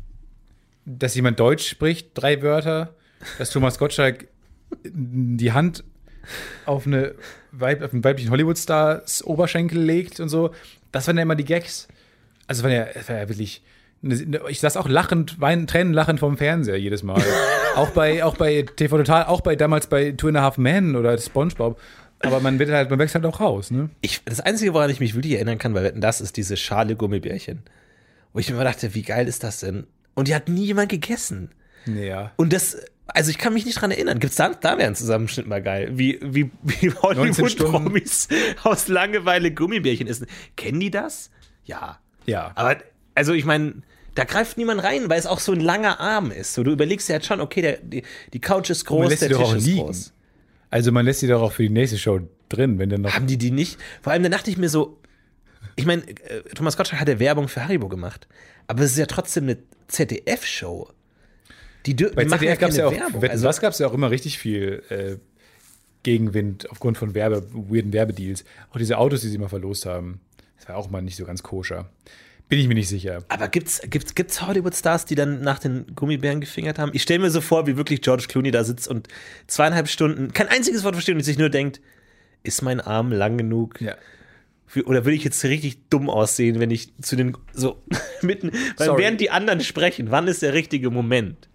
dass jemand Deutsch spricht, drei Wörter, dass Thomas Gottschalk die Hand auf, eine Weib, auf einen weiblichen Hollywood-Stars Oberschenkel legt und so. Das waren ja immer die Gags. Also, es war ja, es war ja wirklich. Ich saß auch lachend, weinen, Tränen lachend vom Fernseher jedes Mal. auch bei, auch bei T V Total, auch bei damals bei Two and a Half Men oder SpongeBob. Aber man wird halt, man wächst halt auch raus, ne? Ich, das Einzige, woran ich mich wirklich erinnern kann bei Wetten, das ist diese Schale Gummibärchen. Wo ich mir immer dachte, wie geil ist das denn? Und die hat nie jemand gegessen. Ja. Und das, also ich kann mich nicht dran erinnern. Gibt's da, da wäre ein Zusammenschnitt mal geil. Wie, wie, wie neunzehn Stunden. Hollywood-Promis aus Langeweile Gummibärchen essen. Kennen die das? Ja. Ja. Aber, also ich meine, da greift niemand rein, weil es auch so ein langer Arm ist. So, du überlegst ja jetzt schon, okay, der, die, die Couch ist man groß, lässt der die doch Tisch auch ist liegen. groß. Also man lässt sie doch auch für die nächste Show drin, wenn dann noch. Haben die die nicht? Vor allem, da dachte ich mir so, ich meine, äh, Thomas Gottschalk hat ja Werbung für Haribo gemacht, aber es ist ja trotzdem eine Z D F-Show. Die, dür- Bei die Z machen D F ja gab es keine ja auch, Werbung. Wetten, Also, was gab es ja auch immer richtig viel äh, Gegenwind aufgrund von Werbe, weirden Werbedeals. Auch diese Autos, die sie mal verlost haben, das war auch mal nicht so ganz koscher. Bin ich mir nicht sicher. aber gibt's, gibt's, gibt's Hollywood-Stars, die dann nach den Gummibären gefingert haben? Ich stelle mir so vor, wie wirklich George Clooney da sitzt und zweieinhalb Stunden kein einziges Wort versteht und sich nur denkt, ist mein Arm lang genug? Ja. Für, oder würde ich jetzt richtig dumm aussehen, wenn ich zu den so mitten, weil Sorry. während die anderen sprechen, wann ist der richtige Moment?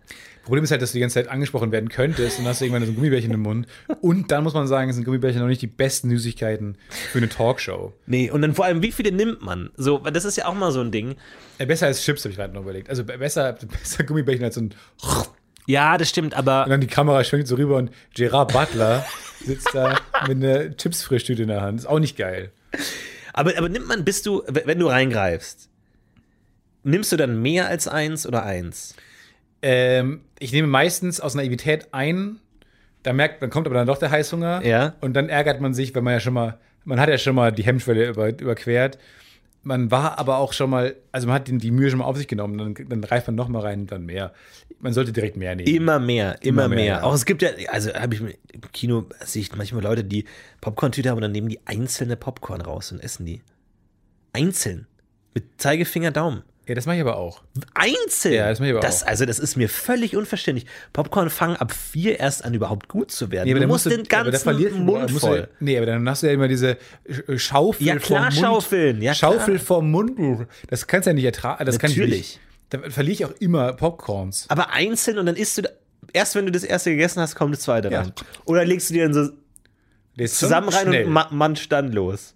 Problem ist halt, dass du die ganze Zeit angesprochen werden könntest und dann hast du irgendwann so ein Gummibärchen im Mund. Und dann muss man sagen, sind Gummibärchen noch nicht die besten Süßigkeiten für eine Talkshow. Nee, und dann vor allem, wie viele nimmt man? So, das ist ja auch mal so ein Ding. Ja, besser als Chips, habe ich gerade noch überlegt. Also besser, besser Gummibärchen als so ein Ja, das stimmt, aber und dann die Kamera schwenkt so rüber und Gerard Butler sitzt da mit einer Chips-Frischtüte in der Hand. Ist auch nicht geil. Aber, aber nimmt man, bist du, wenn du reingreifst, nimmst du dann mehr als eins oder eins? Ähm, ich nehme meistens aus Naivität ein, da merkt, dann kommt aber dann doch der Heißhunger. Ja. Und dann ärgert man sich, weil man ja schon mal, man hat ja schon mal die Hemmschwelle über, überquert. Man war aber auch schon mal, also man hat die, die Mühe schon mal auf sich genommen, dann, dann reift man noch mal rein und dann mehr. Man sollte direkt mehr nehmen. Immer mehr, immer, Immer mehr, mehr. ja. Auch es gibt ja, also habe ich im Kino, sehe ich manchmal Leute, die Popcorn-Tüte haben und dann nehmen die einzelne Popcorn raus und essen die. Einzeln. Mit Zeigefinger, Daumen. Ja, das mache ich aber auch. Einzeln? Ja, das mach ich aber das, auch. Also das ist mir völlig unverständlich. Popcorn fangen ab vier erst an, überhaupt gut zu werden. Nee, aber du dann musst musst den du- aber da ganzen verliert- Mund musst du- voll. Nee, aber dann hast du ja immer diese äh, Schaufel Ja, klar, vom Mund. schaufeln. Ja, Schaufel klar. vom Mund. Das kannst du ja nicht ertragen. Das Natürlich. Kann ich nicht. Da verliere ich auch immer Popcorns. Aber einzeln und dann isst du, da- erst wenn du das erste gegessen hast, kommt das zweite Ja. rein. Oder legst du dir dann so Der ist schon zusammen rein schnell. und ma manch dann los.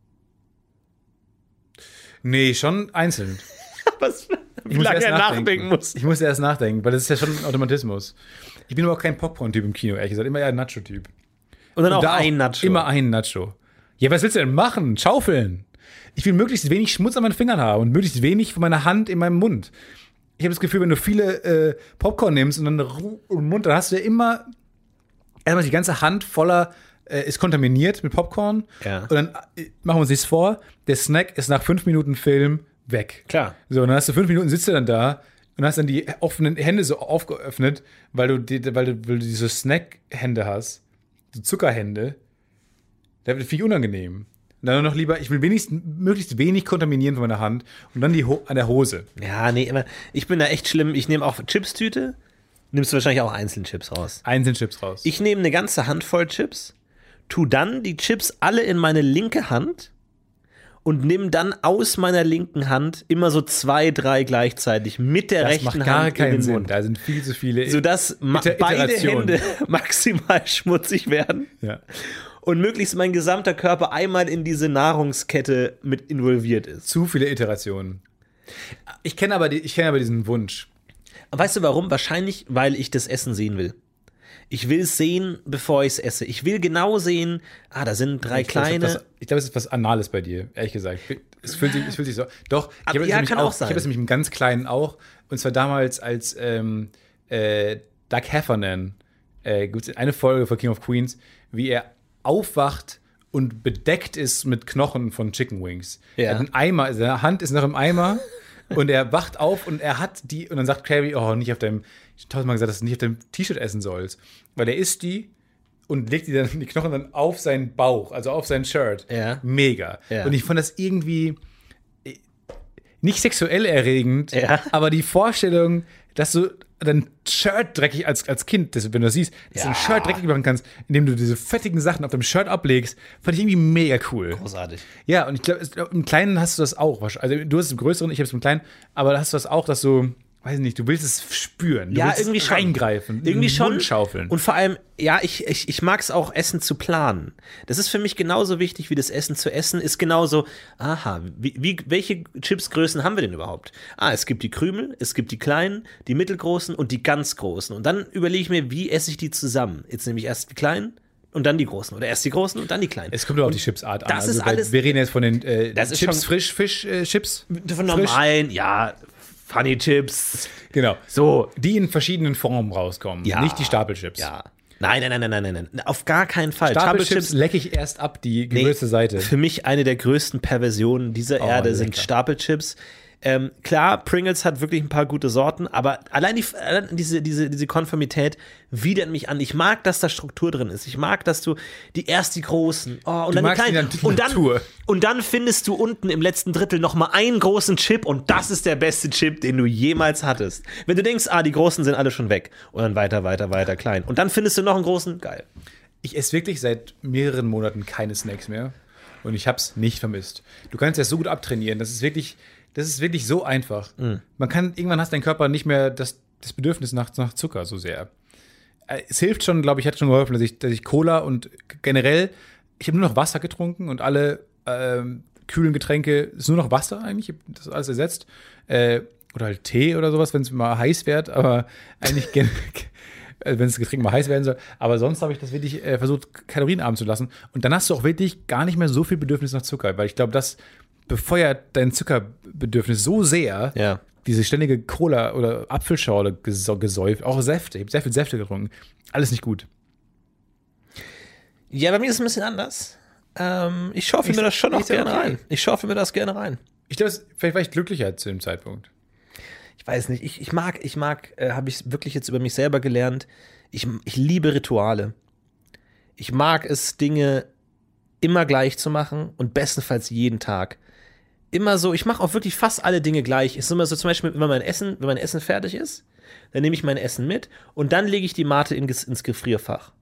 Nee, schon einzeln. Was, wie Ich muss lange erst er nachdenken muss. Ich muss erst nachdenken, weil das ist ja schon ein Automatismus. Ich bin aber auch kein Popcorn-Typ im Kino, ehrlich gesagt. Immer eher ein Nacho-Typ. Und dann Und auch da ein Nacho. Immer ein Nacho. Ja, was willst du denn machen? Schaufeln. Ich will möglichst wenig Schmutz an meinen Fingern haben und möglichst wenig von meiner Hand in meinem Mund. Ich habe das Gefühl, wenn du viele äh, Popcorn nimmst und dann Ru- im Mund, dann hast du ja immer erstmal die ganze Hand voller, äh, ist kontaminiert mit Popcorn. Ja. Und dann äh, machen wir uns nichts vor, der Snack ist nach fünf Minuten Film weg. Klar. So, und dann hast du fünf Minuten, sitzt du dann da und hast dann die offenen Hände so aufgeöffnet, weil du, die, weil du, weil du diese Snack-Hände hast, so Zuckerhände. Das finde ich unangenehm. Und dann noch lieber, ich will wenigstens möglichst wenig kontaminieren von meiner Hand und dann die Ho- an der Hose. Ja, nee, immer. Ich bin da echt schlimm. Ich nehme auch Chips-Tüte. Nimmst du wahrscheinlich auch einzeln Chips raus. Einzeln Chips raus. Ich nehme eine ganze Handvoll Chips, tu dann die Chips alle in meine linke Hand und nimm dann aus meiner linken Hand immer so zwei, drei gleichzeitig mit der das rechten macht gar Hand in keinen den Sinn. Mund. Da sind viel zu viele. Sodass ma- Iter- beide Iterationen. Hände maximal schmutzig werden Ja. und möglichst mein gesamter Körper einmal in diese Nahrungskette mit involviert ist. Zu viele Iterationen. Ich kenne aber, die, ich kenn aber diesen Wunsch. Weißt du warum? Wahrscheinlich, weil ich das Essen sehen will. Ich will es sehen, bevor ich es esse. Ich will genau sehen, ah, da sind drei Ich glaub, kleine. es ist was- Ich glaube, es ist was Anales bei dir, ehrlich gesagt. Es fühlt sich, es fühlt sich so. Doch, ich Aber habe ja, das, nämlich kann auch, auch sein. ich hab das nämlich im ganz Kleinen auch. Und zwar damals, als ähm, äh, Doug Heffernan, äh, gibt es eine Folge von King of Queens, wie er aufwacht und bedeckt ist mit Knochen von Chicken Wings. Ja. Er hat einen Eimer, also seine Hand ist noch im Eimer und er wacht auf und er hat die, und dann sagt Carrie, oh, nicht auf deinem, ich hab tausendmal gesagt, dass du nicht auf deinem T-Shirt essen sollst. Weil er isst die und legt die, dann, die Knochen dann auf seinen Bauch, also auf sein Shirt. Ja. Mega. Ja. Und ich fand das irgendwie äh, nicht sexuell erregend, Ja. aber die Vorstellung, dass du dein Shirt dreckig als, als Kind, das, wenn du das siehst, dass Ja. du ein Shirt dreckig machen kannst, indem du diese fettigen Sachen auf deinem Shirt ablegst, fand ich irgendwie mega cool. Großartig. Ja, und ich glaube, im Kleinen hast du das auch. wahrscheinlich. Also du hast es im Größeren, ich habe es im Kleinen, aber da hast du das auch, dass du, weiß nicht, du willst es spüren. Du Ja, willst irgendwie es schon. reingreifen. in Irgendwie den schon. Mund schaufeln. Und vor allem, ja, ich, ich, ich mag es auch, Essen zu planen. Das ist für mich genauso wichtig, wie das Essen zu essen, ist genauso, aha, wie, wie, welche Chipsgrößen haben wir denn überhaupt? Ah, es gibt die Krümel, es gibt die kleinen, die mittelgroßen und die ganz großen. Und dann überlege ich mir, wie esse ich die zusammen? Jetzt nehme ich erst die kleinen und dann die großen. Oder erst die großen und dann die kleinen. Es kommt aber auf die Chipsart an. das ist bei- alles- Wir reden jetzt von den äh, Das ist Chips, schon- frisch, Fisch, äh, Chips. Von frisch. normalen, ja, Funny Chips. Genau. So, Die in verschiedenen Formen rauskommen. Ja. Nicht die Stapelchips. ja. Nein, nein, nein, nein, nein, nein, nein. Auf gar keinen Fall. Stapelchips lecke ich erst ab, die gewürzte Seite. Für mich eine der größten Perversionen dieser Erde sind lecker. Stapelchips. Ähm, klar, Pringles hat wirklich ein paar gute Sorten, aber allein, die, allein diese, diese, diese Konformität widert mich an. Ich mag, dass da Struktur drin ist. Ich mag, dass du die erst die großen, oh, und Du dann die magst die kleinen. Nat- Und dann, Natur. und dann findest du unten im letzten Drittel nochmal einen großen Chip und das ist der beste Chip, den du jemals hattest. Wenn du denkst, ah, die großen sind alle schon weg. Und dann weiter, weiter, weiter, klein. Und dann findest du noch einen großen, geil. Ich esse wirklich seit mehreren Monaten keine Snacks mehr. Und ich habe es nicht vermisst. Du kannst das so gut abtrainieren. Das ist wirklich, das ist wirklich so einfach. Mhm. Man kann, irgendwann hast dein Körper nicht mehr das das Bedürfnis nach, nach Zucker so sehr. Es hilft schon, glaube ich, hat schon geholfen, dass ich, dass ich Cola und generell, ich habe nur noch Wasser getrunken und alle ähm, kühlen Getränke, ist nur noch Wasser eigentlich, ich hab das alles ersetzt. Äh, oder halt Tee oder sowas, wenn es mal heiß wird, aber eigentlich, gen- wenn das Getränk mal heiß werden soll. Aber sonst habe ich das wirklich äh, versucht, kalorienarm zu lassen. Und dann hast du auch wirklich gar nicht mehr so viel Bedürfnis nach Zucker, weil ich glaube, das befeuert dein Zuckerbedürfnis so sehr, Ja. diese ständige Cola oder Apfelschorle ges- gesäuft, auch Säfte, ich habe sehr viel Säfte getrunken, alles nicht gut. Ja, bei mir ist es ein bisschen anders. Ähm, ich schaufel Ich- mir das schon auch ist ja gerne okay. rein. Ich schaufel mir das gerne rein. Ich glaube, vielleicht war ich glücklicher zu dem Zeitpunkt. Ich weiß nicht, ich, ich mag, ich mag, äh, habe ich wirklich jetzt über mich selber gelernt, ich, ich liebe Rituale. Ich mag es, Dinge immer gleich zu machen und bestenfalls jeden Tag. Immer so, ich mache auch wirklich fast alle Dinge gleich. Es ist immer so, zum Beispiel, wenn mein Essen, wenn mein Essen fertig ist, dann nehme ich mein Essen mit und dann lege ich die Mate in, ins Gefrierfach.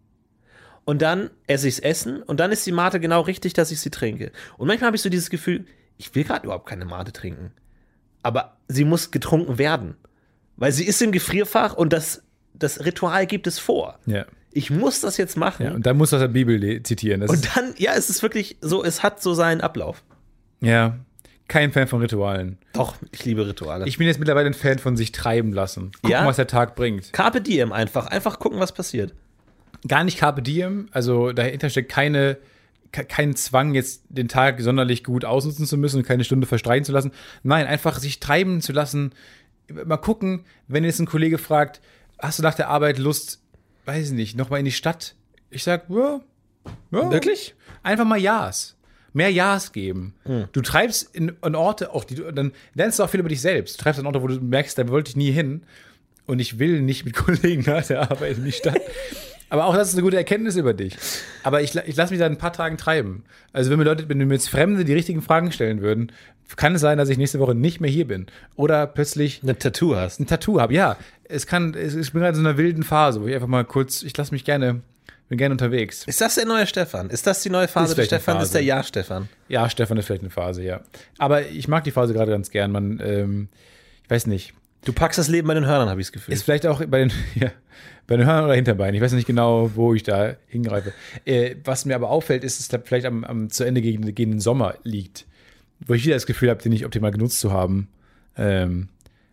Und dann esse ich das Essen und dann ist die Mate genau richtig, dass ich sie trinke. Und manchmal habe ich so dieses Gefühl, ich will gerade überhaupt keine Mate trinken. Aber sie muss getrunken werden. Weil sie ist im Gefrierfach und das, das Ritual gibt es vor. Ja. Ich muss das jetzt machen. Ja, und dann musst du aus der Bibel le- zitieren. Das ist, und dann, ja, es ist wirklich so, es hat so seinen Ablauf. ja, kein Fan von Ritualen. Doch, ich liebe Rituale. Ich bin jetzt mittlerweile ein Fan von sich treiben lassen. Gucken, Ja? was der Tag bringt. Carpe diem einfach. Einfach gucken, was passiert. Gar nicht Carpe Diem, also dahinter steckt keine, ke- kein Zwang, jetzt den Tag sonderlich gut ausnutzen zu müssen und keine Stunde verstreichen zu lassen. Nein, einfach sich treiben zu lassen. Mal gucken, wenn jetzt ein Kollege fragt, hast du nach der Arbeit Lust, weiß ich nicht, nochmal in die Stadt? Ich sag, ja, ja. Wirklich? Einfach mal Ja's. Mehr Ja's geben. Du treibst in, in Orte, auch die, du- dann lernst du auch viel über dich selbst. Du treibst an Orte, wo du merkst, da wollte ich nie hin. Und ich will nicht mit Kollegen nach der Arbeit in die Stadt. Aber auch das ist eine gute Erkenntnis über dich. Aber ich, la- ich lasse mich da ein paar Tagen treiben. Also wenn mir Leute, wenn mir jetzt Fremde die richtigen Fragen stellen würden, kann es sein, dass ich nächste Woche nicht mehr hier bin. Oder plötzlich Ein Tattoo hast. ein Tattoo habe. Ja, es kann, es, ich bin gerade in so einer wilden Phase, wo ich einfach mal kurz, ich lasse mich gerne, bin gerne unterwegs. Ist das der neue Stefan? Ist das die neue Phase Ist des vielleicht eine Stefan? Das ist Phase. der Ja-Stefan. Ja, Stefan ist vielleicht eine Phase, ja. Aber ich mag die Phase gerade ganz gern. Man, ähm, ich weiß nicht. Du packst das Leben bei den Hörnern, habe ich das Gefühl. Ist vielleicht auch bei den, ja, bei den Hörnern oder Hinterbeinen. Ich weiß nicht genau, wo ich da hingreife. Äh, was mir aber auffällt, ist, dass es vielleicht am, am zu Ende gehenden, gehenden Sommer liegt. Wo ich wieder das Gefühl habe, den nicht optimal genutzt zu haben. Ähm,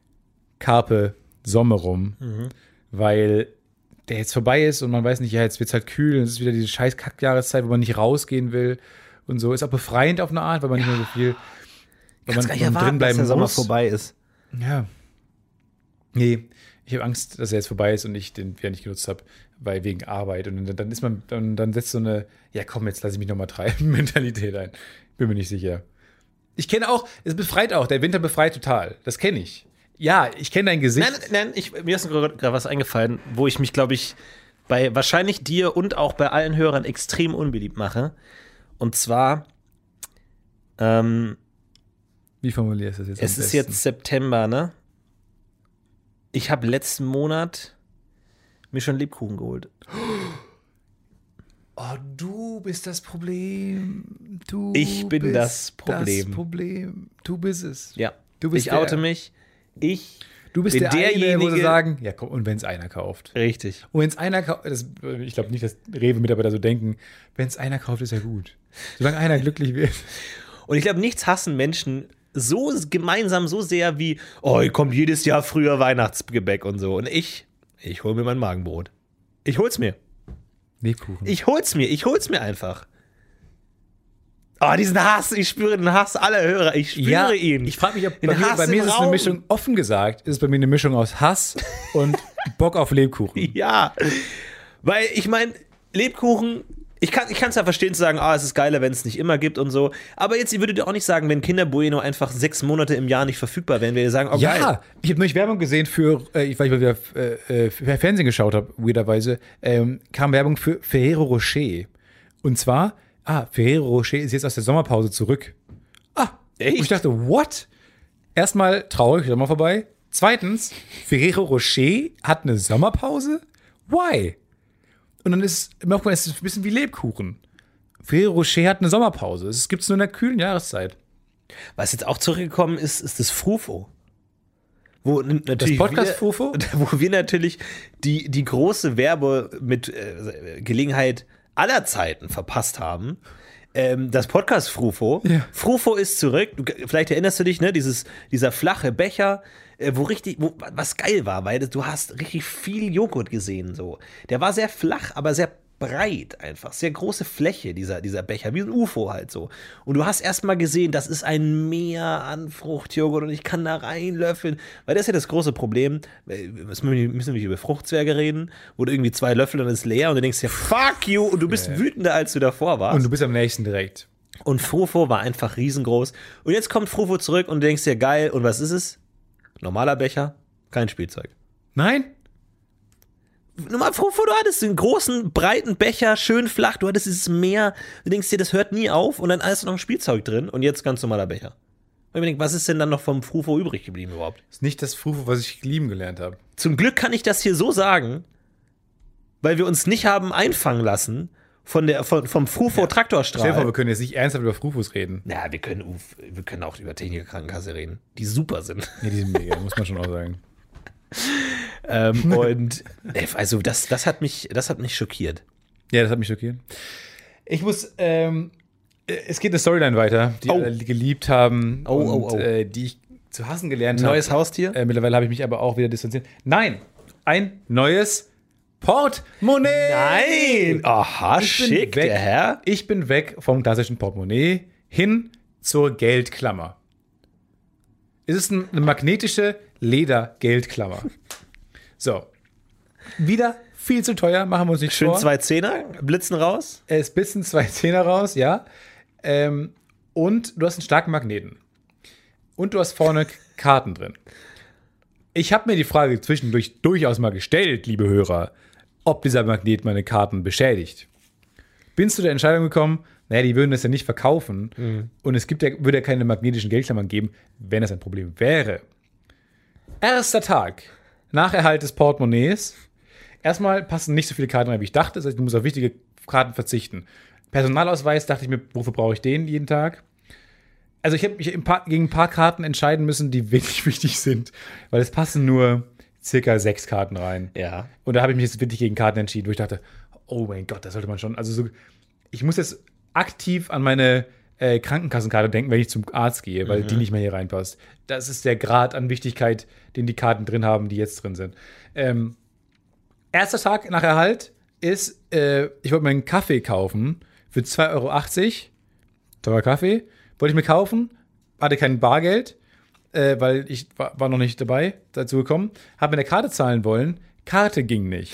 Carpe Sommerum. Weil der jetzt vorbei ist und man weiß nicht, ja, jetzt wird es halt kühl und es ist wieder diese scheiß Kackjahreszeit, wo man nicht rausgehen will und so. Ist auch befreiend auf eine Art, weil man nicht mehr so viel, weil Kannst man, gar nicht man erwarten, drin bleiben dass der Sommer muss. vorbei ist. Ja. Nee, ich habe Angst, dass er jetzt vorbei ist und ich den wieder nicht genutzt habe, weil wegen Arbeit. Und dann, dann ist man, dann, dann setzt so eine, ja komm, jetzt lasse ich mich nochmal treiben, Mentalität ein. Bin mir nicht sicher. Ich kenne auch, es befreit auch, der Winter befreit total. Das kenne ich. Ja, ich kenne dein Gesicht. Nein, nein, ich, mir ist gerade was eingefallen, wo ich mich, glaube ich, bei wahrscheinlich dir und auch bei allen Hörern extrem unbeliebt mache. Und zwar, ähm, Wie formulierst du das jetzt? es am ist besten? jetzt September, ne? Ich habe letzten Monat mir schon Lebkuchen geholt. Oh, du bist das Problem. Du Ich bin bist das Problem. Das Problem. Du bist es. Ja, Du bist ich der- oute mich. Ich Du bist bin der derjenige, wo sie derjenige- sagen, ja komm, und wenn es einer kauft. Richtig. Und wenn es einer kauft, das, ich glaube nicht, dass Rewe-Mitarbeiter so denken, wenn es einer kauft, ist ja gut. Solange einer glücklich wird. Und ich glaube, nichts hassen Menschen so gemeinsam so sehr wie, oh, hier kommt jedes Jahr früher Weihnachtsgebäck und so. Und ich, ich hol mir mein Magenbrot. Ich hol's mir. Lebkuchen. Ich hol's mir. Ich hol's mir einfach. Oh, diesen Hass. Ich spüre den Hass aller Hörer. Ich spüre ja, ihn. ich frage mich, ob Den bei mir, Hass bei mir im ist es eine Raum. Mischung, offen gesagt, ist es bei mir eine Mischung aus Hass und Bock auf Lebkuchen. Ja. Weil ich meine, Lebkuchen, ich kann es ja verstehen zu sagen, ah, es ist geiler, wenn es nicht immer gibt und so. Aber jetzt, ihr würdet ja auch nicht sagen, wenn Kinder Bueno einfach sechs Monate im Jahr nicht verfügbar wären, wir sagen, oh geil. Ja, ich habe neulich Werbung gesehen für, äh, ich, weil ich mal wieder äh, äh, für Fernsehen geschaut habe, weirderweise, ähm, kam Werbung für Ferrero Rocher. Und zwar, ah, Ferrero Rocher ist jetzt aus der Sommerpause zurück. Ah, Echt? und ich dachte, what? Erstmal traurig, Sommer vorbei. Zweitens, Ferrero Rocher hat eine Sommerpause? Why? Und dann ist mir aufgefallen, es ist ein bisschen wie Lebkuchen. Ferrero Rocher hat eine Sommerpause. Es gibt es nur in der kühlen Jahreszeit. Was jetzt auch zurückgekommen ist, ist das Frufo. wo natürlich Das Podcast-Fufo? wir, wo wir natürlich die, die große Werbe mit äh, Gelegenheit aller Zeiten verpasst haben. Ähm, das Podcast-Frufo. Ja. Frufo ist zurück. Du, vielleicht erinnerst du dich, ne? Dieses, dieser flache Becher, äh, wo richtig, wo, was geil war, weil du hast richtig viel Joghurt gesehen. So. Der war sehr flach, aber sehr breit einfach. Sehr große Fläche, dieser, dieser Becher, wie ein U F O halt so. Und du hast erstmal gesehen, das ist ein Meer an Fruchtjoghurt und ich kann da reinlöffeln. Weil das ist ja das große Problem. Wir müssen nämlich über Fruchtzwerge reden, wo du irgendwie zwei Löffel und ist leer und du denkst dir, fuck you, und du bist Ja. wütender, als du davor warst. Und du bist am nächsten direkt. Und Frufo war einfach riesengroß. Und jetzt kommt Frufo zurück und du denkst dir, geil, und was ist es? Normaler Becher, kein Spielzeug. Nein? Normal, Frufo, du hattest den großen, breiten Becher, schön flach, du hattest dieses Meer, du denkst dir, das hört nie auf und dann ist noch ein Spielzeug drin und jetzt ganz normaler Becher. Und ich mir denke, was ist denn dann noch vom Frufo übrig geblieben überhaupt? Das ist nicht das Frufo, was ich lieben gelernt habe. Zum Glück kann ich das hier so sagen, weil wir uns nicht haben einfangen lassen von der, von, vom Frufo-Traktorstrahl. Stell dir vor, wir können jetzt nicht ernsthaft über Frufos reden. Na, wir können, uf, wir können auch über Techniker Krankenkasse reden, die super sind. Ja, die sind mega, muss man schon auch sagen. ähm, und also das, das, hat mich, das hat mich schockiert. Ja, das hat mich schockiert. Ich muss, ähm, es geht eine Storyline weiter, die Oh. alle geliebt haben Oh, und oh, oh. Äh, die ich zu hassen gelernt habe. Neues Haustier? Äh, mittlerweile habe ich mich aber auch wieder distanziert. Nein, ein neues Portemonnaie. Nein! Aha, Ich bin schick, weg. der Herr. Ich bin weg vom klassischen Portemonnaie hin zur Geldklammer. Es ist ein- eine magnetische Ledergeldklammer. So. Wieder viel zu teuer, machen wir uns nicht Schön vor. zwei Zehner, blitzen raus. Es blitzen zwei Zehner raus, ja. Ähm, und du hast einen starken Magneten. Und du hast vorne K- Karten drin. Ich habe mir die Frage zwischendurch durchaus mal gestellt, liebe Hörer, ob dieser Magnet meine Karten beschädigt. Bin zu der Entscheidung gekommen, naja, die würden das ja nicht verkaufen. Und es gibt ja, würde ja keine magnetischen Geldklammern geben, wenn das ein Problem wäre. Erster Tag nach Erhalt des Portemonnaies. Erstmal passen nicht so viele Karten rein, wie ich dachte. Das heißt, ich muss auf wichtige Karten verzichten. Personalausweis, dachte ich mir, wofür brauche ich den jeden Tag? Also ich habe mich ein paar, gegen ein paar Karten entscheiden müssen, die wenig wichtig sind. Weil es passen nur circa sechs Karten rein. Ja. Und da habe ich mich jetzt wirklich gegen Karten entschieden, wo ich dachte, oh mein Gott, das sollte man schon. Also so, ich muss jetzt aktiv an meine äh, Krankenkassenkarte denken, wenn ich zum Arzt gehe, weil die nicht mehr hier reinpasst. Das ist der Grad an Wichtigkeit, den die Karten drin haben, die jetzt drin sind. Ähm, erster Tag nach Erhalt ist, äh, ich wollte mir einen Kaffee kaufen für zwei Euro achtzig. Teurer Kaffee. Wollte ich mir kaufen, hatte kein Bargeld, äh, weil ich war, war noch nicht dabei, dazu gekommen. Habe mit der Karte zahlen wollen. Karte ging nicht.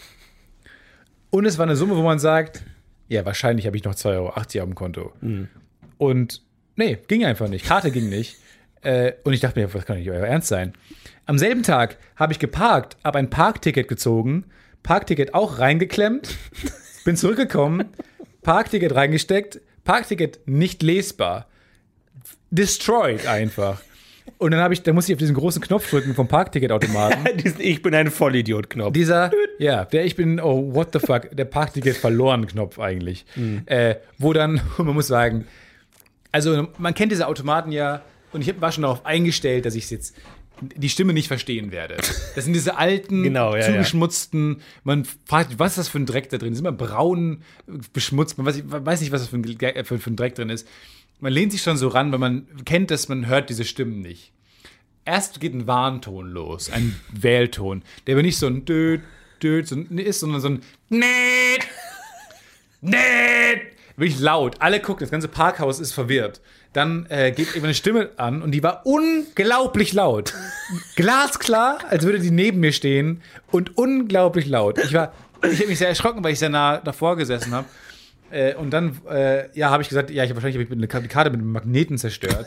Und es war eine Summe, wo man sagt, ja, wahrscheinlich habe ich noch zwei Euro achtzig auf dem Konto. Und nee, ging einfach nicht. Karte ging nicht. Äh, und ich dachte mir, was kann nicht euer Ernst sein? Am selben Tag habe ich geparkt, habe ein Parkticket gezogen, Parkticket auch reingeklemmt, bin zurückgekommen, Parkticket reingesteckt, Parkticket nicht lesbar. Destroyed einfach. Und dann habe ich, da musste ich auf diesen großen Knopf drücken vom Parkticketautomaten. Diesen Ich bin ein Vollidiot-Knopf. Dieser, ja, der Ich bin, oh, what the fuck, der Parkticket verloren Knopf eigentlich. Äh, wo dann, man muss sagen, also man kennt diese Automaten ja und ich hab- war schon darauf eingestellt, dass ich jetzt die Stimme nicht verstehen werde. Das sind diese alten, Genau, ja, zugeschmutzten, man fragt, was ist das für ein Dreck da drin? Das ist immer braun, beschmutzt, man weiß, weiß nicht, was das für ein, Ge- für, für ein Dreck drin ist. Man lehnt sich schon so ran, weil man kennt das, man hört diese Stimmen nicht. Erst geht ein Warnton los, ein Wählton, der aber nicht so ein Död, Död so ein- ist, sondern so ein Net, Net. Wirklich laut. Alle gucken, das ganze Parkhaus ist verwirrt. Dann äh, geht eben eine Stimme an und die war unglaublich laut. Glasklar, als würde die neben mir stehen und unglaublich laut. Ich war, ich habe mich sehr erschrocken, weil ich sehr nah davor gesessen habe. Äh, und dann, äh, ja, habe ich gesagt, ja, ich wahrscheinlich habe ich eine Ka- die Karte mit einem Magneten zerstört.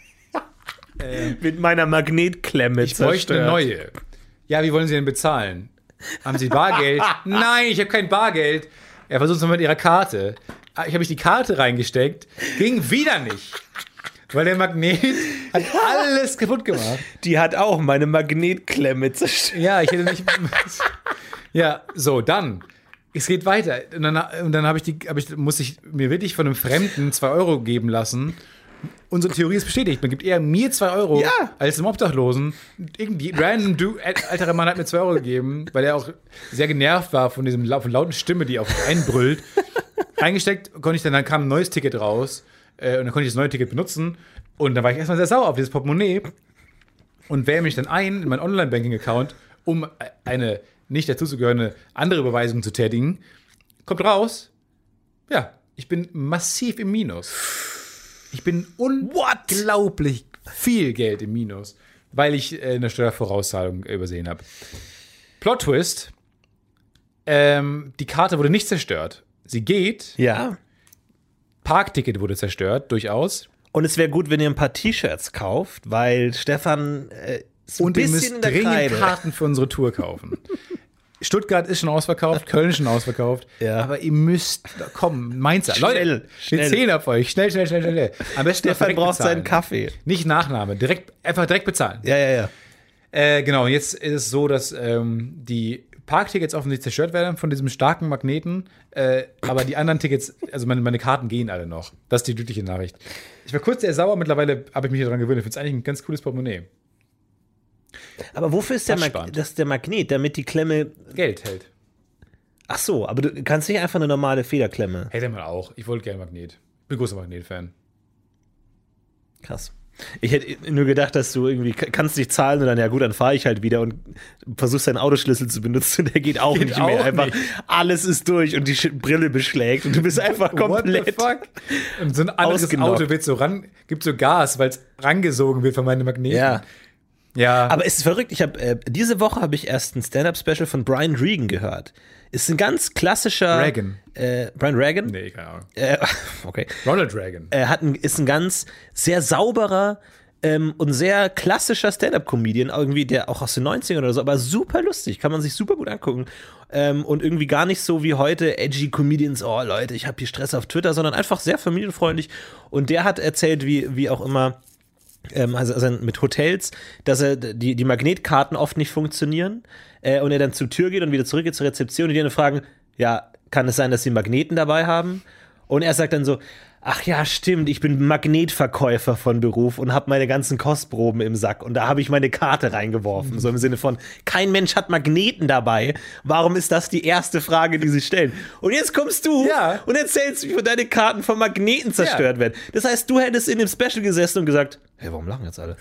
Mit meiner Magnetklemme Ich bräuchte eine neue. Ja, wie wollen Sie denn bezahlen? Haben Sie Bargeld? Nein, ich habe kein Bargeld. Er versucht es mal mit Ihrer Karte. Ah, Ich habe mich die Karte reingesteckt, ging wieder nicht. Weil der Magnet hat alles kaputt gemacht. Die hat auch meine Magnetklemme zerstört. Ja, ich hätte nicht. Ja, so, dann. Es geht weiter. Und dann, und dann habe ich die, hab ich, muss ich mir wirklich von einem Fremden zwei Euro geben lassen. unsere Theorie ist bestätigt. Man gibt eher mir zwei Euro Ja. als dem Obdachlosen. Irgendwie random du, älterer Mann hat mir zwei Euro gegeben, weil er auch sehr genervt war von diesem von lauten Stimme, die auf mich einbrüllt. Reingesteckt, konnte ich dann, dann kam ein neues Ticket raus äh, und dann konnte ich das neue Ticket benutzen und dann war ich erstmal sehr sauer auf dieses Portemonnaie und wähle mich dann ein in meinen Online-Banking-Account, um eine nicht dazuzugehörende andere Überweisung zu tätigen. Kommt raus, ja, ich bin massiv im Minus. Ich bin unglaublich viel Geld im Minus, weil ich äh, eine Steuervorauszahlung übersehen habe. Plot-Twist, ähm, die Karte wurde nicht zerstört. Sie geht, Ja. Parkticket wurde zerstört, durchaus. Und es wäre gut, wenn ihr ein paar T-Shirts kauft, weil Stefan äh, ist ein Und ihr bisschen müsst in der dringend Kreide. Karten für unsere Tour kaufen. Stuttgart ist schon ausverkauft, Köln ist schon ausverkauft. Ja. Aber ihr müsst, komm, Mainzer. Schnell, Leute, schnell. wir zählen auf euch. Schnell, schnell, schnell, schnell. Am besten Stefan direkt braucht bezahlen. seinen Kaffee. Nicht Nachname, direkt, einfach direkt bezahlen. Ja, ja, ja. Äh, genau, und jetzt ist es so, dass ähm, die Parktickets offensichtlich zerstört werden von diesem starken Magneten, äh, aber die anderen Tickets, also meine, meine Karten gehen alle noch. Das ist die glückliche Nachricht. Ich war kurz sehr sauer, mittlerweile habe ich mich daran gewöhnt. Ich finde es eigentlich ein ganz cooles Portemonnaie. Aber wofür ist der, Das Mag spannend. das der Magnet? Damit die Klemme. Geld hält. Ach so, aber du kannst nicht einfach eine normale Federklemme. Hätte man auch. Ich wollte gerne Magnet. Bin großer Magnet-Fan. Krass. Ich hätte nur gedacht, dass du irgendwie k- kannst nicht zahlen und dann, ja gut, dann fahre ich halt wieder und versuchst deinen Autoschlüssel zu benutzen und der geht auch Geht nicht mehr. auch Einfach nicht. alles ist durch und die Sch Brille beschlägt und du bist einfach komplett. What the fuck? Und so ein anderes ausgenockt. Auto wird so ran, gibt so Gas, weil es rangesogen wird von meinen Magneten. Ja. Ja. Aber es ist verrückt, ich habe äh, diese Woche habe ich erst ein Stand-Up-Special von Brian Regan gehört. Ist ein ganz klassischer Reagan. Äh, Brian Regan? Nee, keine Ahnung. Äh, okay. Ronald Reagan. Er hat ein, ist ein ganz sehr sauberer ähm, und sehr klassischer Stand-Up-Comedian, irgendwie, der auch aus den neunzigern oder so, aber super lustig, kann man sich super gut angucken. Ähm, und irgendwie gar nicht so wie heute edgy Comedians, oh Leute, ich habe hier Stress auf Twitter, sondern einfach sehr familienfreundlich. Und der hat erzählt, wie, wie auch immer, ähm, also, also mit Hotels, dass er die, die Magnetkarten oft nicht funktionieren äh, und er dann zur Tür geht und wieder zurückgeht zur Rezeption und die dann fragen, ja, kann es sein, dass sie Magneten dabei haben? Und er sagt dann so, ach ja, stimmt, ich bin Magnetverkäufer von Beruf und habe meine ganzen Kostproben im Sack und da habe ich meine Karte reingeworfen, so im Sinne von, kein Mensch hat Magneten dabei, warum ist das die erste Frage, die sie stellen? Und jetzt kommst du Ja. und erzählst, wie deine Karten von Magneten zerstört Ja. werden. Das heißt, du hättest in dem Special gesessen und gesagt, hey, warum lachen jetzt alle?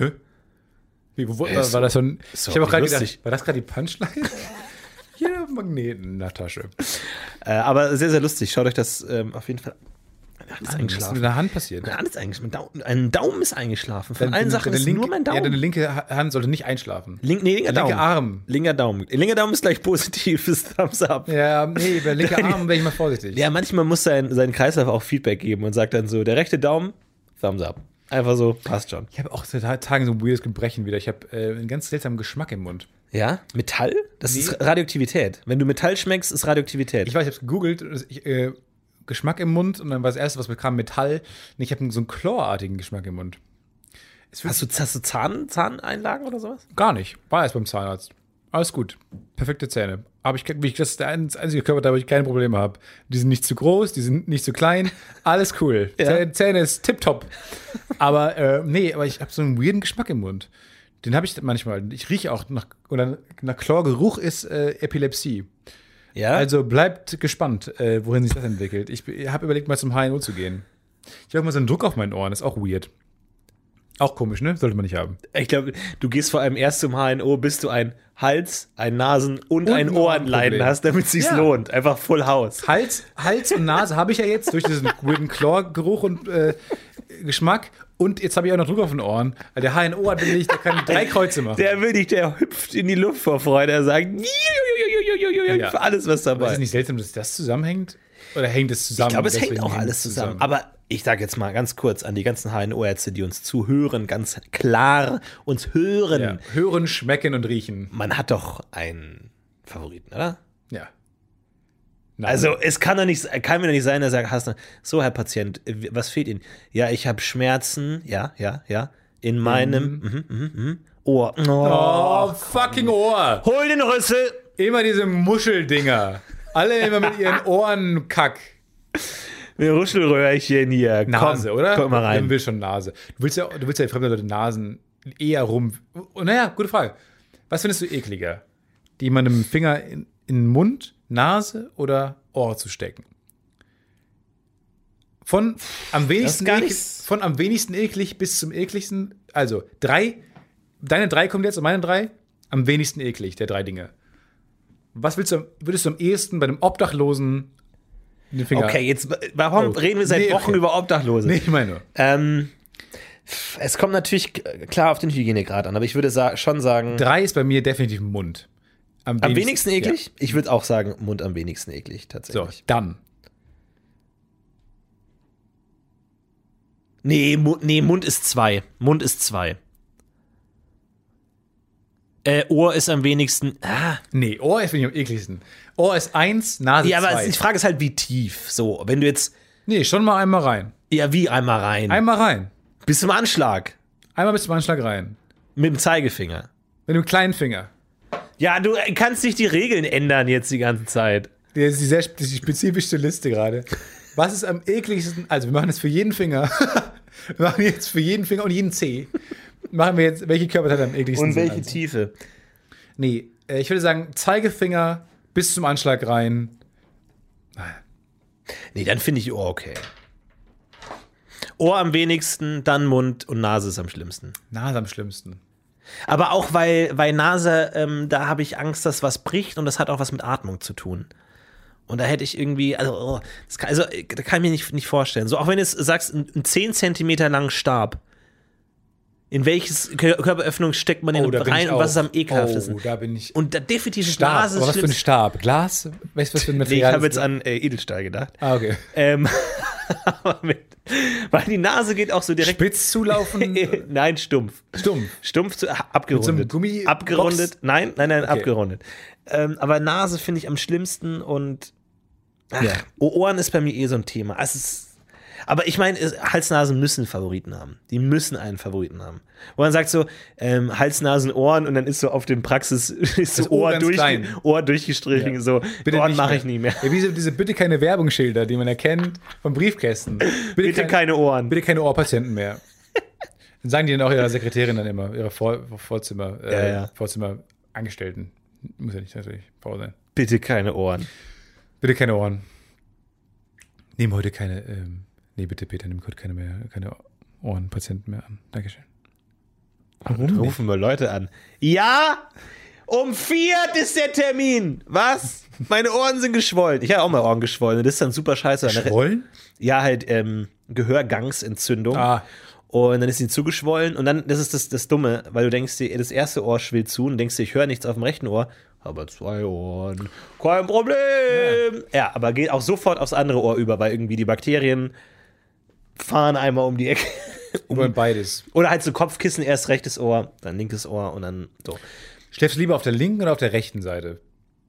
Wie, wo, Ey, war, ist war das so ein. ist doch Ich habe auch gerade lustig. gedacht, war das gerade die Punchline? Hier Magneten in der Tasche. Äh, aber sehr, sehr lustig, schaut euch das ähm, auf jeden Fall an. Meine Hand ist Was ist eingeschlafen. mit der Hand passiert? Meine Hand ist eingeschlafen. Mein Daumen, ein Daumen ist eingeschlafen. Von Dein- allen deine- Sachen deine ist linke, nur mein Daumen. Ja, deine linke Ha- Hand sollte nicht einschlafen. Link, nee, linker Der Daumen. linke Arm. Linker Daumen. Linker Daumen ist gleich positiv, ist Thumbs up. Ja, nee, der linke Arm wäre ich mal vorsichtig. Ja, manchmal muss sein, sein Kreislauf auch Feedback geben und sagt dann so, der rechte Daumen, Thumbs up. Einfach so, passt schon. Ich habe auch seit Tagen so ein weirdes Gebrechen wieder. Ich habe äh, einen ganz seltsamen Geschmack im Mund. Ja? Metall? Das Nee. ist Radioaktivität. Wenn du Metall schmeckst, ist Radioaktivität. Ich weiß, ich habe es gegoogelt. und Ich, äh, Geschmack im Mund und dann war das erste, was mir kam, Metall. Nee, ich habe so einen chlorartigen Geschmack im Mund. Es fühlt hast du, hast du Zahn, Zahneinlagen oder sowas? Gar nicht. War erst beim Zahnarzt. Alles gut. Perfekte Zähne. Aber ich, wie ich das ist der ein- das einzige Körper, wo ich keine Probleme habe. Die sind nicht zu groß, die sind nicht zu klein. Alles cool. Ja. Zähne, Zähne ist tipptopp. Aber äh, nee, aber ich habe so einen weirden Geschmack im Mund. Den habe ich manchmal. Ich rieche auch nach, oder nach Chlorgeruch ist äh, Epilepsie. Ja. Also bleibt gespannt, äh, wohin sich das entwickelt. Ich habe überlegt, mal zum H N O zu gehen. Ich habe mal so einen Druck auf meinen Ohren, ist auch weird. Auch komisch, ne? Sollte man nicht haben. Ich glaube, du gehst vor allem erst zum H N O, bis du ein Hals, ein Nasen- und, Und ein ein Ohrenleiden Ohrenproblem. hast, damit es sich Ja. lohnt. Einfach Full House. Hals, Hals und Nase habe ich ja jetzt durch diesen weirden Chlorgeruch und äh, Geschmack. Und jetzt habe ich auch noch Druck auf den Ohren. Weil der H N O hat nämlich, der kann drei Kreuze machen. Der will nicht, der hüpft in die Luft vor Freude. Er sagt, Ja. für alles, was Aber dabei ist es nicht seltsam, dass das zusammenhängt? Oder hängt es zusammen? Ich glaube, es hängt Deswegen auch hängt alles es zusammen. Aber ich sage jetzt mal ganz kurz an die ganzen H N O-Ärzte, die uns zuhören, ganz klar uns hören. Ja. Hören, schmecken und riechen. Man hat doch einen Favoriten, oder? Ja. Nein. Also es kann doch nicht, kann mir doch nicht sein, dass er sagt, hast du, so Herr Patient, was fehlt Ihnen? Ja, ich habe Schmerzen, ja, ja, ja, in meinem mhm. Mhm, mhm, Ohr. Oh, fucking Ohr. Hol den Rüssel. Immer diese Muscheldinger. Alle immer mit ihren Ohren kack. Mit Ruschelröhrchen hier. Nase, komm, oder? Komm mal rein. Du willst schon Nase. Du willst ja, du willst ja fremde Leute Nasen eher rum. Oh, naja, gute Frage. Was findest du ekliger? Jemandem Finger in, in den Mund, Nase oder Ohr zu stecken? Von am wenigsten gar eklig, nicht- von am wenigsten eklig bis zum ekligsten. Also drei. Deine drei kommt jetzt und meine drei. Am wenigsten eklig, der drei Dinge. Was willst du, würdest du am ehesten bei einem Obdachlosen den Finger... Okay, jetzt, warum Oh. reden wir seit Nee, Wochen okay. über Obdachlose? Nee, ich meine nur. Ähm, es kommt natürlich klar auf den Hygienegrad an, aber ich würde sa- schon sagen, Drei ist bei mir definitiv Mund. am wenigsten eklig? Ja. Ich würde auch sagen, Mund am wenigsten eklig, So, tatsächlich. dann. Nee, Mu nee, Mund ist zwei. Mund ist zwei. Äh, Ohr ist am wenigsten. Ah. Nee, Ohr ist finde ich am ekligsten. Ohr ist eins, Nase Ja, aber zwei. die Frage ist halt, wie tief. So, wenn du jetzt. Nee, schon mal einmal rein. Ja, wie einmal rein? Einmal rein. Bis zum Anschlag. Einmal bis zum Anschlag rein. Mit dem Zeigefinger. Mit dem kleinen Finger. Ja, du kannst nicht die Regeln ändern jetzt die ganze Zeit. Das ist die sehr die spezifischste Liste gerade. Was ist am ekligsten? Also, wir machen das für jeden Finger. Wir machen jetzt für jeden Finger und jeden Zeh. Machen wir jetzt, welche Körperteile am ekligsten Und welche sind. Tiefe? Nee, äh, ich würde sagen, Zeigefinger bis zum Anschlag rein. Nee, dann finde ich Ohr okay. Ohr am wenigsten, dann Mund und Nase ist am schlimmsten. Nase am schlimmsten. Aber auch weil, weil Nase, ähm, da habe ich Angst, dass was bricht und das hat auch was mit Atmung zu tun. Und da hätte ich irgendwie, also, oh, das kann, also äh, da kann ich mir nicht, nicht vorstellen. So, auch wenn du jetzt sagst, einen zehn Zentimeter langen Stab, in welches Kör- Körperöffnung steckt man den Oh, da bin rein ich und was ist auch. am ekelhaftesten? Oh, da bin ich. Und da definitiv Stab. Nase Aber ist was für ein schlimmst. Stab? Glas? Weißt du, was für ein Nee, ich Material habe ist? jetzt an äh, Edelstahl gedacht. Ah, okay. Ähm, aber mit, weil die Nase geht auch so direkt. Spitz zulaufen? Nein, stumpf. Stumpf. Stumpf zu, ah, abgerundet. Mit so einem Gummi- abgerundet. Box? Nein, nein, nein, Okay. abgerundet. Ähm, aber Nase finde ich am schlimmsten und ach, Ja. Ohren ist bei mir eh so ein Thema. Es ist, aber ich meine, es- Hals-Nasen müssen Favoriten haben. Die müssen einen Favoriten haben. Wo man sagt so, ähm, Hals, Nasen, Ohren und dann ist so auf dem Praxis ist so Das Ohr Ohr, ganz durch, klein. Ohr durchgestrichen. Ja. So, Bitte Ohren nicht mache mehr. ich nie mehr. Ja, wie so diese bitte keine Werbungsschilder, die man erkennt von Briefkästen. Bitte, Bitte kein- keine Ohren. Bitte keine Ohrpatienten mehr. Dann sagen die dann auch ihrer Sekretärin dann immer, ihrer Vor Vorzimmer, äh, Ja, ja. Vorzimmerangestellten. Muss ja nicht natürlich Frau sein. Bitte keine Ohren. Bitte keine Ohren. Nehmen heute keine, ähm, nee, bitte Peter, nimm heute keine mehr, keine Ohrenpatienten mehr an. Dankeschön. Warum Rufen wir Leute an. Ja, um vier ist der Termin. Was? Meine Ohren sind geschwollen. Ich habe auch mal Ohren geschwollen. Das ist dann super scheiße. Schwollen? Ja, halt ähm, Gehörgangsentzündung. Ah, Und dann ist sie zugeschwollen. Und dann, das ist das, das Dumme, weil du denkst dir, das erste Ohr schwillt zu und denkst dir, ich höre nichts auf dem rechten Ohr. Aber zwei Ohren. Kein Problem. Ja. ja, aber geht auch sofort aufs andere Ohr über, weil irgendwie die Bakterien fahren einmal um die Ecke. und beides. Oder halt so Kopfkissen, erst rechtes Ohr, dann linkes Ohr und dann so. Schläfst du lieber auf der linken oder auf der rechten Seite?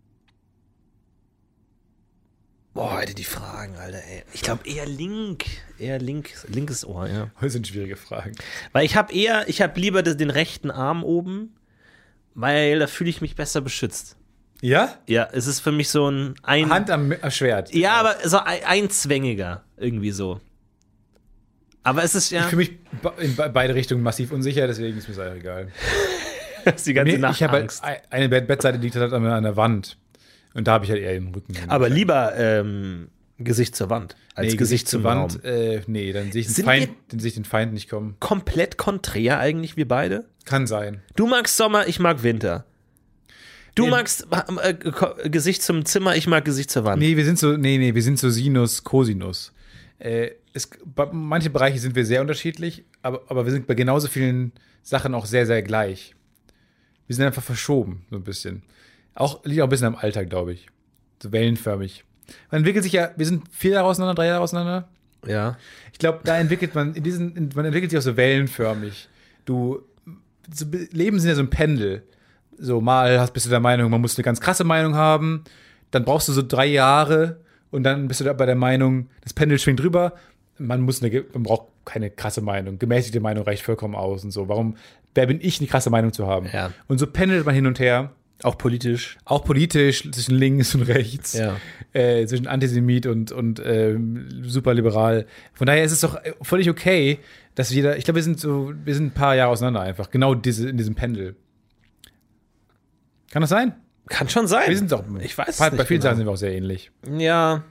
Boah, Alter, die Fragen, Alter, ey. Ich glaube eher link, eher link, linkes Ohr, ja. Das sind schwierige Fragen. Weil ich habe eher, ich habe lieber das, den rechten Arm oben, weil da fühle ich mich besser beschützt. Ja? Ja, es ist für mich so ein, ein Hand am, am Schwert. ja, aber so ein, einzwängiger, irgendwie so. Aber es ist Ich ja fühle mich be- in be- beide Richtungen massiv unsicher, deswegen ist mir das auch egal. das ist die ganze Mir, Nacht ich habe halt, Angst. ein- eine Bett Bettseite liegt halt an, an der Wand. Und da habe ich halt eher den Rücken. Aber lieber ähm, Gesicht zur Wand als nee, Gesicht zum Wand. Wand. Äh, nee, dann sehe ich, den Sind Feind, dann sehe ich den Feind nicht kommen. Komplett konträr eigentlich, wir beide. Kann sein. Du magst Sommer, ich mag Winter. Du Nee. magst äh, Ko- Gesicht zum Zimmer, ich mag Gesicht zur Wand. Nee, wir sind so, nee, nee, wir sind so Sinus, Cosinus. Äh, es, bei, manche Bereiche sind wir sehr unterschiedlich, aber, aber wir sind bei genauso vielen Sachen auch sehr, sehr gleich. Wir sind einfach verschoben, so ein bisschen. Auch, liegt auch ein bisschen am Alter, glaube ich. So wellenförmig. Man entwickelt sich ja, wir sind vier Jahre auseinander, drei Jahre auseinander. Ja. Ich glaube, da entwickelt man, in diesen, in, man entwickelt sich auch so wellenförmig. Du, so, Leben sind ja so ein Pendel. So, mal hast, bist du der Meinung, man muss eine ganz krasse Meinung haben, dann brauchst du so drei Jahre und dann bist du da bei der Meinung, das Pendel schwingt drüber, man muss eine, man braucht keine krasse Meinung, gemäßigte Meinung reicht vollkommen aus und so. Warum, wer bin ich, eine krasse Meinung zu haben? Ja. Und so pendelt man hin und her Auch politisch. Auch politisch, zwischen links und rechts. Ja. Äh, zwischen Antisemit und, und ähm, superliberal. Von daher ist es doch völlig okay, dass jeder, ich glaube, wir sind so, wir sind ein paar Jahre auseinander einfach. Genau diese, in diesem Pendel. Kann das sein? Kann schon sein. Wir sind doch, ich weiß bei, es nicht bei vielen genau. Sachen sind wir auch sehr ähnlich. Ja.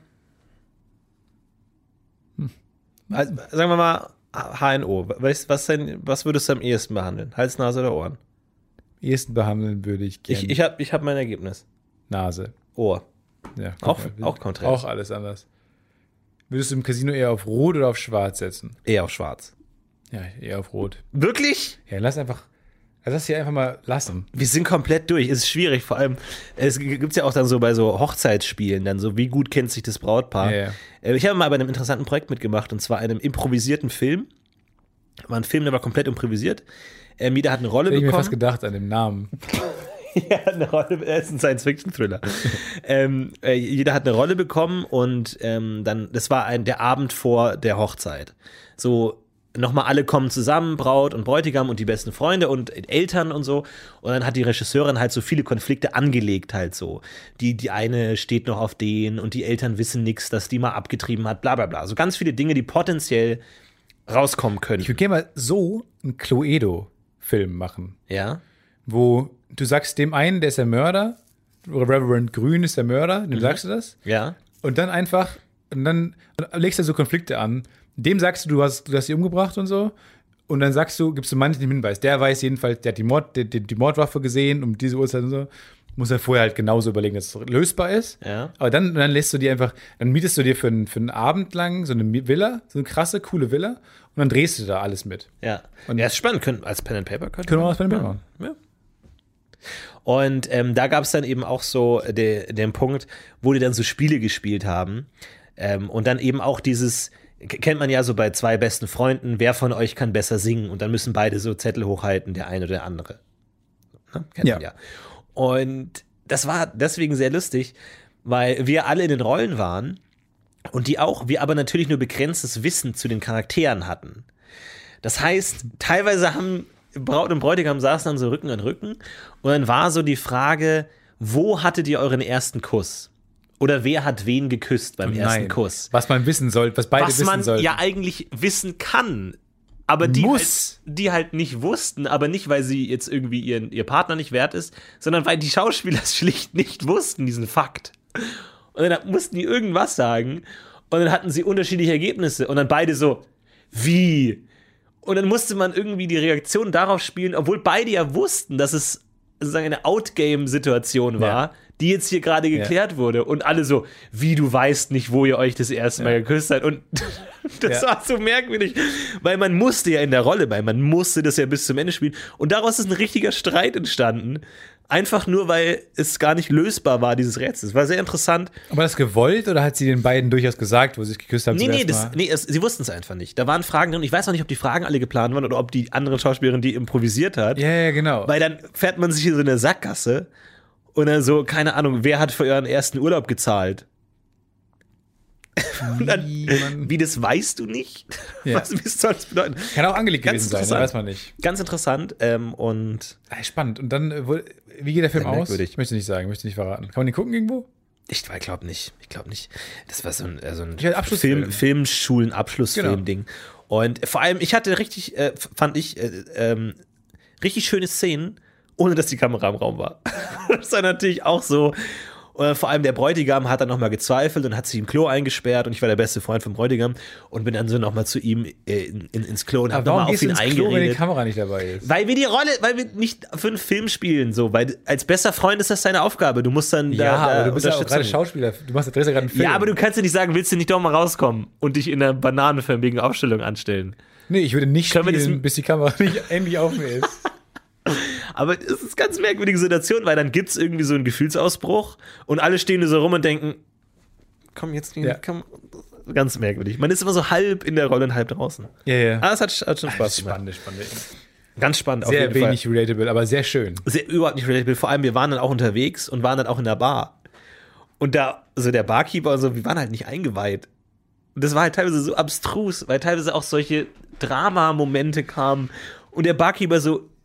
Hm. Also, sagen wir mal H N O. Was, was, denn, was würdest du am ehesten behandeln? Hals, Nase oder Ohren? Am ehesten behandeln würde ich gerne Ich, ich habe ich hab mein Ergebnis. Nase. Ohr. Ja, Auch, mal, auch konträr. Auch alles anders. Würdest du im Casino eher auf Rot oder auf Schwarz setzen? Eher auf schwarz. Ja, eher auf Rot. Wirklich? Ja, lass einfach, lass das hier einfach mal lassen. Wir sind komplett durch. Es ist schwierig. Vor allem, es gibt ja auch dann so bei so Hochzeitsspielen, dann so, wie gut kennt sich das Brautpaar. Ja, ja. Ich habe mal bei einem interessanten Projekt mitgemacht, und zwar einem improvisierten Film. War ein Film, der war komplett improvisiert. Ähm, jeder hat eine Rolle Hätte ich mir bekommen. fast gedacht an dem Namen. Ja, eine Rolle, er ist ein Science-Fiction-Thriller. ähm, äh, jeder hat eine Rolle bekommen, und ähm, dann, das war ein, der Abend vor der Hochzeit. So, nochmal alle kommen zusammen, Braut und Bräutigam und die besten Freunde und Eltern und so. Und dann hat die Regisseurin halt so viele Konflikte angelegt halt so. Die, die eine steht noch auf den und die Eltern wissen nichts, dass die mal abgetrieben hat, bla bla bla. So ganz viele Dinge, die potenziell rauskommen können. Ich würde gerne mal so einen Cluedo-Film machen, Ja? wo du sagst dem einen, der ist der Mörder, Reverend Grün ist der Mörder, dem sagst du das? Ja? Und dann einfach, und dann legst du so Konflikte an. Dem sagst du, du hast, du hast sie umgebracht und so. Und dann sagst du, gibst du manchen den Hinweis. Der weiß jedenfalls, der hat die, Mord, die, die Mordwaffe gesehen um diese Uhrzeit und so. Muss er vorher halt genauso überlegen, dass es lösbar ist. Ja. Aber dann, dann lässt du dir einfach, dann mietest du dir für einen, für einen Abend lang so eine Villa, so eine krasse, coole Villa. Und dann drehst du da alles mit. Ja. Und ja, ist spannend. Können, als Pen and Paper könnte Können wir man- was bei dem Bild machen. Ja. Und ähm, da gab es dann eben auch so de, den Punkt, wo die dann so Spiele gespielt haben. Ähm, und dann eben auch dieses, k- kennt man ja so bei zwei besten Freunden, wer von euch kann besser singen? Und dann müssen beide so Zettel hochhalten, der eine oder der andere. Ne? Kennt man Ja. ja. Und das war deswegen sehr lustig, weil wir alle in den Rollen waren und die auch, wir aber natürlich nur begrenztes Wissen zu den Charakteren hatten. Das heißt, teilweise haben Braut und Bräutigam saßen dann so Rücken an Rücken und dann war so die Frage, wo hattet ihr euren ersten Kuss? Oder wer hat wen geküsst beim ersten Nein. Kuss? Was man wissen sollte, was beide Was wissen man sollten. ja eigentlich wissen kann, aber die Muss. halt, die halt nicht wussten, aber nicht, weil sie jetzt irgendwie ihren, ihr Partner nicht wert ist, sondern weil die Schauspieler es schlicht nicht wussten, diesen Fakt. Und dann mussten die irgendwas sagen und dann hatten sie unterschiedliche Ergebnisse und dann beide so, wie? Und dann musste man irgendwie die Reaktion darauf spielen, obwohl beide ja wussten, dass es sozusagen eine Outgame-Situation war, Ja. die jetzt hier gerade geklärt wurde. Und alle so, wie, du weißt nicht, wo ihr euch das erste Mal geküsst habt. Und das Ja. war so merkwürdig, weil man musste ja in der Rolle bleiben, man musste das ja bis zum Ende spielen. Und daraus ist ein richtiger Streit entstanden. Einfach nur, weil es gar nicht lösbar war, dieses Rätsel. Es war sehr interessant. Aber das gewollt oder hat sie den beiden durchaus gesagt, wo sie sich geküsst haben? Nee, zum nee, ersten das, Mal? nee es, sie wussten es einfach nicht. Da waren Fragen drin. Ich weiß auch nicht, ob die Fragen alle geplant waren oder ob die andere Schauspielerin die improvisiert hat. Ja, ja, genau. Weil dann fährt man sich in so eine Sackgasse und dann so, keine Ahnung, wer hat für euren ersten Urlaub gezahlt? Und dann, Mann. wie, das weißt du nicht? Ja. Was, wie soll das bedeuten? Kann auch angelegt Ganz gewesen sein, interessant. weiß man nicht. Ganz interessant ähm, und Ah, spannend. Und dann, äh, wo- wie geht der Film Sehr aus? merkwürdig. Ich möchte nicht sagen, möchte nicht verraten. Kann man den gucken irgendwo? ich glaube nicht. Ich glaube nicht. Das war so ein, äh, so ein Ich hatte Abschlussfilm. Film, Filmschulen-Abschlussfilm-Ding. Und vor allem, ich hatte richtig, äh, fand ich, äh, ähm, richtig schöne Szenen, ohne dass die Kamera im Raum war. Das war natürlich auch so. Und vor allem der Bräutigam hat dann nochmal gezweifelt und hat sich im Klo eingesperrt und ich war der beste Freund vom Bräutigam und bin dann so nochmal zu ihm äh, in, in, ins Klo und habe nochmal auf ihn ins Klo, wenn die eingeredet. Kamera nicht dabei ist? Weil wir die Rolle, weil wir nicht für einen Film spielen, so, weil als bester Freund ist das deine Aufgabe. Du musst dann da, Ja, da aber du bist ja auch gerade Unterstützung- Schauspieler. Du machst ja drehst ja gerade einen Film. Ja, aber du kannst ja nicht sagen, willst du nicht doch mal rauskommen und dich in einer bananenförmigen Aufstellung anstellen. Nee, ich würde nicht Können wir spielen, das- bis die Kamera nicht endlich auf mir ist. Aber es ist eine ganz merkwürdige Situation, weil dann gibt es irgendwie so einen Gefühlsausbruch und alle stehen so rum und denken, komm jetzt, Ja. komm. Ganz merkwürdig. Man ist immer so halb in der Rolle und halb draußen. Ja, ja. Aber es hat, hat schon Spaß gemacht. Spannend, spannend. Ganz spannend. auf Sehr jeden wenig relatable, aber sehr schön. Fall. Sehr, überhaupt nicht relatable. Vor allem, wir waren dann auch unterwegs und waren dann auch in der Bar. Und da, so der Barkeeper und so, wir waren halt nicht eingeweiht. Und das war halt teilweise so abstrus, weil teilweise auch solche Drama-Momente kamen. Und der Barkeeper so,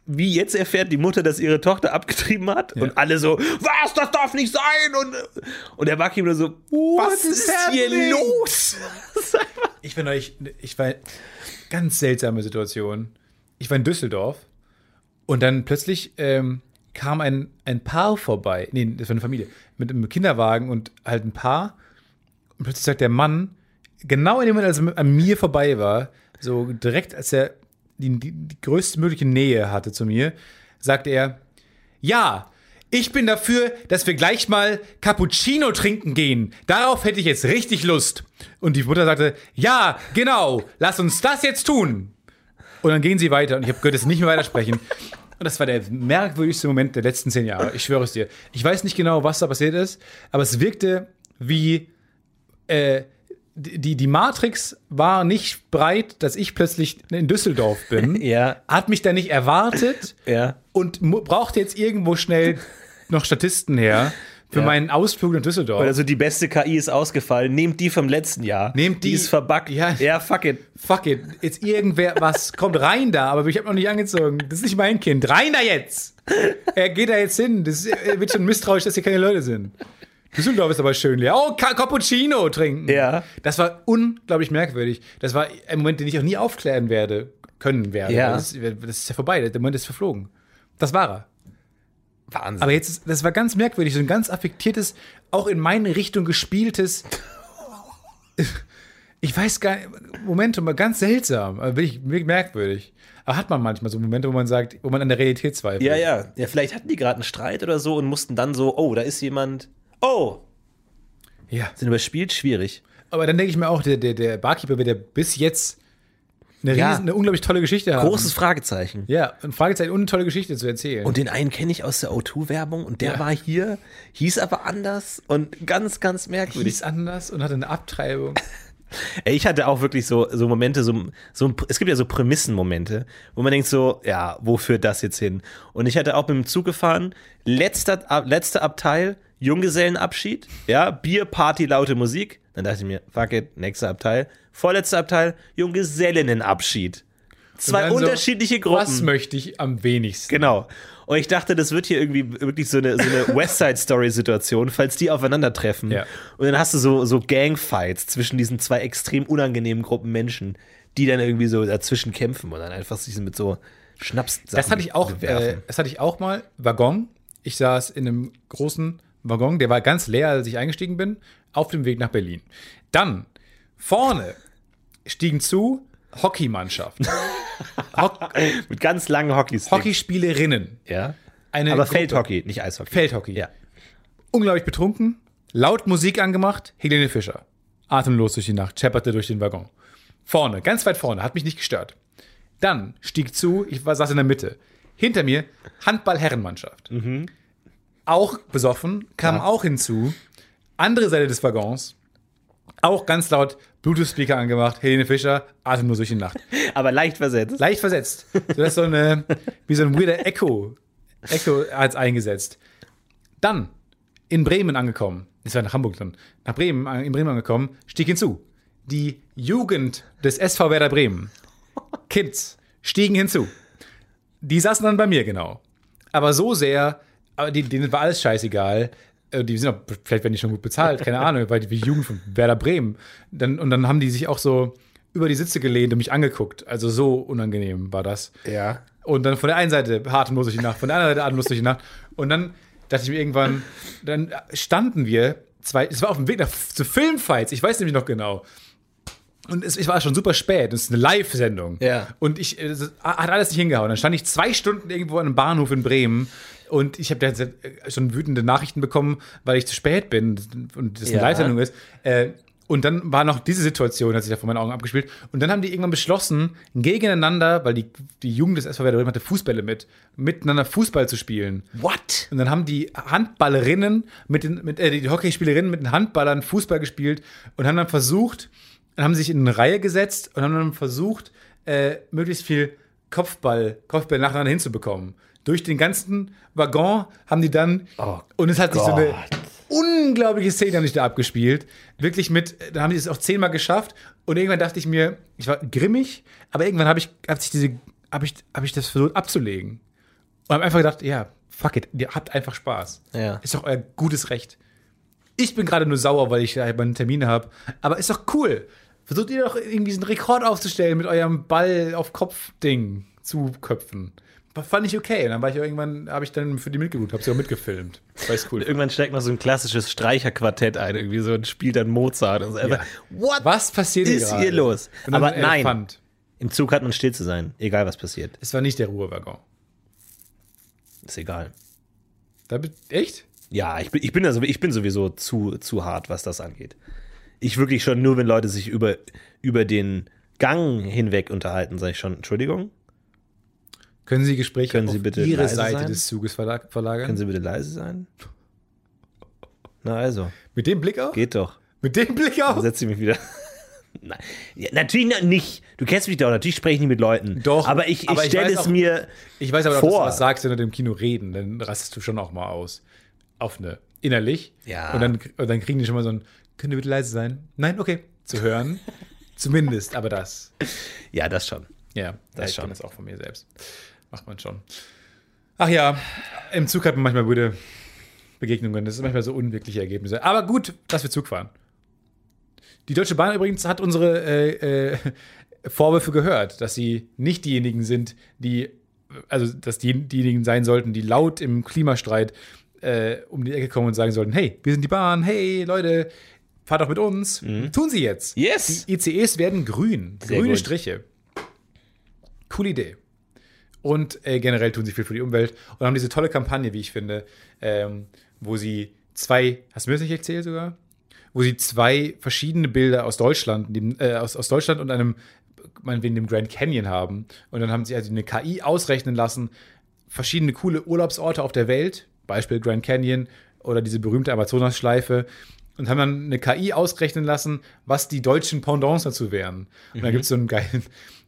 wie jetzt erfährt die Mutter, dass ihre Tochter abgetrieben hat. Ja. Und alle so, was, das darf nicht sein. Und, und der Waki nur so, was ist hier los? Ich war neulich, ich war ganz seltsame Situation. Ich war in Düsseldorf und dann plötzlich ähm, kam ein, ein Paar vorbei. Nee, das war eine Familie. Mit einem Kinderwagen und halt ein Paar. Und plötzlich sagt der Mann, genau in dem Moment, als er an mir vorbei war, so direkt, als er die, die, die größte mögliche Nähe hatte zu mir, sagte er, ja, ich bin dafür, dass wir gleich mal Cappuccino trinken gehen. Darauf hätte ich jetzt richtig Lust. Und die Mutter sagte, ja, genau, lass uns das jetzt tun. Und dann gehen sie weiter und ich habe gehört, es nicht mehr weitersprechen. Und das war der merkwürdigste Moment der letzten zehn Jahre. Ich schwöre es dir. Ich weiß nicht genau, was da passiert ist, aber es wirkte wie äh, die, die Matrix war nicht breit, dass ich plötzlich in Düsseldorf bin. Ja. Hat mich da nicht erwartet ja. und mu- brauchte jetzt irgendwo schnell noch Statisten her für ja. meinen Ausflug nach Düsseldorf. Also die beste K I ist ausgefallen. Nehmt die vom letzten Jahr. Nehmt die. Die ist verbuggt. Ja. ja, fuck it. Fuck it. Jetzt irgendwer, was kommt rein da, aber ich habe noch nicht angezogen. Das ist nicht mein Kind. Rein da jetzt! Er geht da jetzt hin. Das, er wird schon misstrauisch, dass hier keine Leute sind. Düsseldorf ist aber schön leer. Oh, Ca- Cappuccino trinken. Ja. Das war unglaublich merkwürdig. Das war ein Moment, den ich auch nie aufklären werde, können werde. Ja. Das, das ist ja vorbei. Der Moment ist verflogen. Das war er. Wahnsinn. Aber jetzt, das war ganz merkwürdig, so ein ganz affektiertes, auch in meine Richtung gespieltes, ich weiß gar nicht, Momente, mal ganz seltsam, aber wirklich, wirklich merkwürdig. Aber hat man manchmal so Momente, wo man sagt, wo man an der Realität zweifelt. Ja, ja. Ja, vielleicht hatten die gerade einen Streit oder so und mussten dann so, oh, da ist jemand, oh. Ja. Sind überspielt, schwierig. Aber dann denke ich mir auch, der, der, der Barkeeper wird ja bis jetzt eine, Ja. riesen, eine unglaublich tolle Geschichte haben. Großes Fragezeichen. Ja, ein Fragezeichen und eine tolle Geschichte zu erzählen. Und den einen kenne ich aus der O zwei Werbung und der Ja. war hier, hieß aber anders und ganz, ganz merkwürdig. hieß anders und hatte eine Abtreibung. Ey, ich hatte auch wirklich so, so Momente, so, so, es gibt ja so Prämissenmomente, wo man denkt so, ja, wo führt das jetzt hin? Und ich hatte auch mit dem Zug gefahren, letzter, ab, letzter Abteil, Junggesellenabschied, ja, Bier, Party, laute Musik. Dann dachte ich mir, fuck it, nächster Abteil. Vorletzter Abteil, Junggesellinnenabschied. Zwei Und dann unterschiedliche so, Gruppen. Was möchte ich am wenigsten? Genau. Und ich dachte, das wird hier irgendwie wirklich so eine, so eine West Side Story-Situation, falls die aufeinandertreffen. Ja. Und dann hast du so, so Gangfights zwischen diesen zwei extrem unangenehmen Gruppen Menschen, die dann irgendwie so dazwischen kämpfen und dann einfach sich mit so Schnaps Das hatte ich auch, äh, das hatte ich auch mal. Waggon. Ich saß in einem großen Waggon, der war ganz leer, als ich eingestiegen bin, auf dem Weg nach Berlin. Dann vorne stiegen zu Hockeymannschaft. Hock- mit ganz langen Hockeysticks. Hockeyspielerinnen. Ja. Eine Aber Gruppe. Feldhockey, nicht Eishockey. Feldhockey. Ja. Unglaublich betrunken, laut Musik angemacht, Helene Fischer. Atemlos durch die Nacht, schepperte durch den Waggon. Vorne, ganz weit vorne, hat mich nicht gestört. Dann stieg zu, ich war, saß in der Mitte. Hinter mir Handball-Herrenmannschaft. Mhm. Auch besoffen, kam Ja. auch hinzu. Andere Seite des Waggons, auch ganz laut Bluetooth-Speaker angemacht, Helene Fischer, atemlos durch die Nacht. Aber leicht versetzt. Leicht versetzt. Das ist so eine, wie so ein weirder Echo. Echo hat's eingesetzt. Dann in Bremen angekommen. Das war nach Hamburg dann. Nach Bremen, in Bremen angekommen, stieg hinzu. Die Jugend des S V Werder Bremen. Kids stiegen hinzu. Die saßen dann bei mir, genau. Aber so sehr, aber die- denen war alles scheißegal. Äh, Die sind auch, vielleicht werden die schon gut bezahlt, keine Ahnung, weil die die Jugend von Werder Bremen. Dann, und dann haben die sich auch so über die Sitze gelehnt und mich angeguckt. Also so unangenehm war das. Ja. Und dann von der einen Seite atemlos durch die Nacht, von der anderen Seite atemlos durch die Nacht. Und dann dachte ich mir irgendwann, dann standen wir, zwei, es war auf dem Weg nach, zu Filmfights, ich weiß nämlich noch genau. Und es, es war schon super spät, es ist eine Live-Sendung. Ja. Und ich, es hat alles nicht hingehauen. Dann stand ich zwei Stunden irgendwo an einem Bahnhof in Bremen und ich habe da schon wütende Nachrichten bekommen, weil ich zu spät bin und das eine Ja. Live-Sendung ist. Äh, Und dann war noch diese Situation, hat sich da vor meinen Augen abgespielt. Und dann haben die irgendwann beschlossen, gegeneinander, weil die, die Jugend des S V Werder Bremen hatte Fußbälle mit, miteinander Fußball zu spielen. What? Und dann haben die Handballerinnen mit den, mit, äh, die Hockeyspielerinnen mit den Handballern Fußball gespielt und haben dann versucht, dann haben sich in eine Reihe gesetzt und haben dann versucht, äh, möglichst viel Kopfball, Kopfball nacheinander hinzubekommen. Durch den ganzen Waggon haben die dann, Oh und es hat sich so Gott. eine unglaubliche Szene haben sich da abgespielt. Wirklich mit, da haben die es auch zehnmal geschafft. Und irgendwann dachte ich mir, ich war grimmig, aber irgendwann habe ich, hab ich diese, habe ich, habe ich das versucht abzulegen. Und habe einfach gedacht, ja, fuck it, ihr habt einfach Spaß. Ja. Ist doch euer gutes Recht. Ich bin gerade nur sauer, weil ich halt meine Termine habe. Aber ist doch cool. Versucht ihr doch irgendwie diesen Rekord aufzustellen mit eurem Ball auf Kopf-Ding zu köpfen. Fand ich okay. Und dann war ich irgendwann, habe ich dann für die mitgeguckt, habe sie auch mitgefilmt. War ist cool. Irgendwann steckt noch so ein klassisches Streicherquartett ein, irgendwie so und spielt dann Mozart. Und so. Ja. What Was passiert ist gerade? hier los? Und dann Aber ein nein, Elefant. im Zug hat man still zu sein, egal was passiert. Es war nicht der Ruhewaggon. Ist egal. Da, echt? Ja, ich bin, ich bin, also, ich bin sowieso zu, zu hart, was das angeht. Ich wirklich schon, nur wenn Leute sich über, über den Gang hinweg unterhalten, sage ich schon, Entschuldigung, Können Sie Gespräche Können auf Sie bitte Ihre leise Seite sein? des Zuges verlag- verlagern? können Sie bitte leise sein? Na also, Mit dem Blick auch? geht doch. Mit dem Blick auch? Setz sie mich wieder. Nein. Ja, natürlich nicht. Du kennst mich doch, natürlich spreche ich nicht mit Leuten. Doch, Aber ich, ich aber ich stelle weiß es auch- mir Ich weiß aber, dass du vor. was sagst, wenn du im Kino reden, dann rastest du schon auch mal aus. Auf eine innerlich. Ja. Und dann, und dann kriegen die schon mal so ein, können wir bitte leise sein? Nein, okay. Zu hören. Zumindest, aber das. Ja, das schon. Ja, Das ja, ich schon. kenne das auch von mir selbst. Macht man schon. Ach ja, im Zug hat man manchmal gute Begegnungen. Das sind manchmal so unwirkliche Ergebnisse. Aber gut, dass wir Zug fahren. Die Deutsche Bahn übrigens hat unsere äh, äh, Vorwürfe gehört, dass sie nicht diejenigen sind, die, also dass die diejenigen sein sollten, die laut im Klimastreit äh, um die Ecke kommen und sagen sollten, hey, wir sind die Bahn, hey Leute, fahrt doch mit uns. Tun sie jetzt. Yes. Die I C Es werden grün. Sehr Grüne gut. Striche. Coole Idee. Und äh, generell tun sie viel für die Umwelt und haben diese tolle Kampagne, wie ich finde, ähm, wo sie zwei, hast du mir das nicht erzählt sogar? Wo sie zwei verschiedene Bilder aus Deutschland, dem, äh, aus, aus Deutschland und einem, meinetwegen dem Grand Canyon haben. Und dann haben sie also eine K I ausrechnen lassen, verschiedene coole Urlaubsorte auf der Welt, Beispiel Grand Canyon oder diese berühmte Amazonasschleife, und haben dann eine K I ausrechnen lassen, was die deutschen Pendants dazu wären. Und dann gibt es so einen geilen,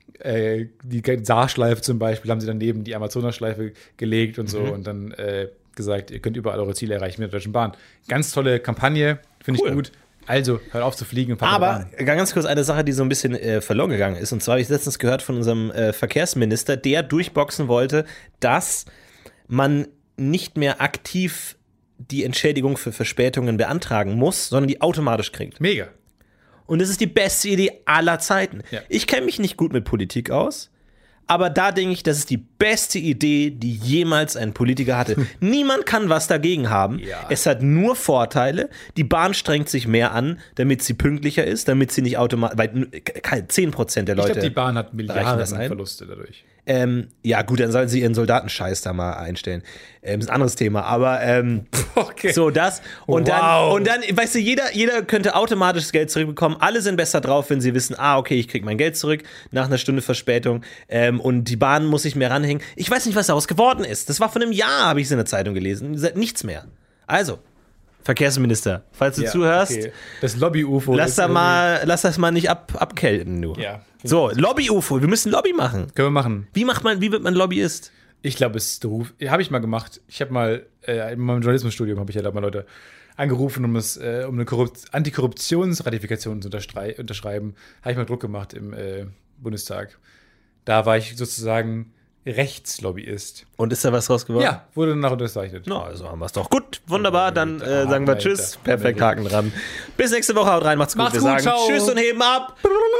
äh, die Saarschleife zum Beispiel, haben sie dann neben die Amazonasschleife gelegt und so Mhm. und dann äh, gesagt, ihr könnt überall eure Ziele erreichen mit der Deutschen Bahn. Ganz tolle Kampagne, finde Cool. ich gut. Also, hört auf zu fliegen und fahrt Aber mit der Bahn. ganz kurz eine Sache, die so ein bisschen äh, verloren gegangen ist. Und zwar habe ich letztens gehört von unserem äh, Verkehrsminister, der durchboxen wollte, dass man nicht mehr aktiv die Entschädigung für Verspätungen beantragen muss, sondern die automatisch kriegt. Mega. Und das ist die beste Idee aller Zeiten. Ja. Ich kenne mich nicht gut mit Politik aus, aber da denke ich, das ist die beste Idee, die jemals ein Politiker hatte. Niemand kann was dagegen haben. Ja. Es hat nur Vorteile. Die Bahn strengt sich mehr an, damit sie pünktlicher ist, damit sie nicht automatisch, weil äh, zehn Prozent der Ich Leute. glaube, die Bahn hat reichen Milliarden das ein? Verluste dadurch. Ähm, ja, gut, dann sollen sie ihren Soldatenscheiß da mal einstellen. Ähm, ist ein anderes Thema, aber ähm, Okay. so das. Und dann, Wow. und dann, weißt du, jeder, jeder könnte automatisch das Geld zurückbekommen. Alle sind besser drauf, wenn sie wissen, ah, okay, ich krieg mein Geld zurück nach einer Stunde Verspätung. Ähm, und die Bahn muss ich mehr ranhängen. Ich weiß nicht, was daraus geworden ist. Das war vor einem Jahr, habe ich es in der Zeitung gelesen. Nichts mehr. Also, Verkehrsminister, falls du Ja, zuhörst, okay. Das Lobby-U F O. lass, ist da irgendwie- mal, lass das mal nicht ab, abkelten, du. Ja. So, Lobby-U F O, wir müssen Lobby machen. Können wir machen. Wie macht man, wie wird man Lobbyist? Ich glaube, es ist der Ruf. Habe ich mal gemacht. Ich habe mal, äh, in meinem Journalismusstudium habe ich ja da mal Leute angerufen, um, es, äh, um eine Korrupt- Antikorruptionsratifikation zu unterstrei- unterschreiben. Habe ich mal Druck gemacht im äh, Bundestag. Da war ich sozusagen Rechtslobbyist. Und ist da was draus geworden? Ja, wurde danach unterzeichnet. Na, also haben wir es doch. Gut, wunderbar. Dann Der äh, Haken sagen wir dahinter. Tschüss. Perfekt, Haken dran. Bis nächste Woche. Haut rein, macht's gut. Macht's wir gut, sagen ciao. Tschüss und heben ab.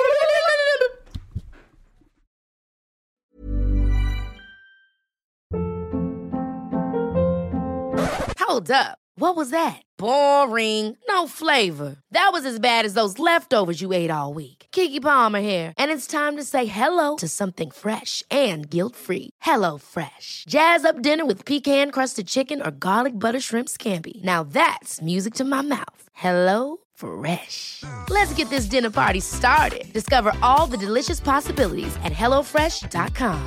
Hold up. What was that? Boring. No flavor. That was as bad as those leftovers you ate all week. Keke Palmer here, and it's time to say hello to something fresh and guilt-free. Hello Fresh. Jazz up dinner with pecan-crusted chicken or garlic butter shrimp scampi. Now that's music to my mouth. Hello Fresh. Let's get this dinner party started. Discover all the delicious possibilities at hello fresh dot com.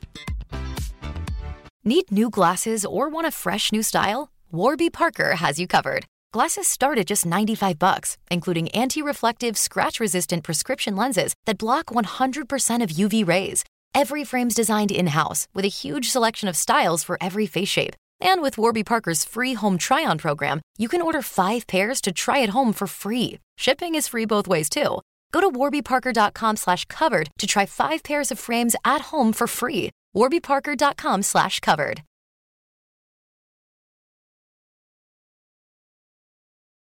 Need new glasses or want a fresh new style? Warby Parker has you covered. Glasses start at just ninety-five bucks, including anti-reflective, scratch-resistant prescription lenses that block one hundred percent of U V rays. Every frame's designed in-house with a huge selection of styles for every face shape. And with Warby Parker's free home try-on program, you can order five pairs to try at home for free. Shipping is free both ways, too. Go to warbyparker.com slash covered to try five pairs of frames at home for free. warbyparker.com slash covered.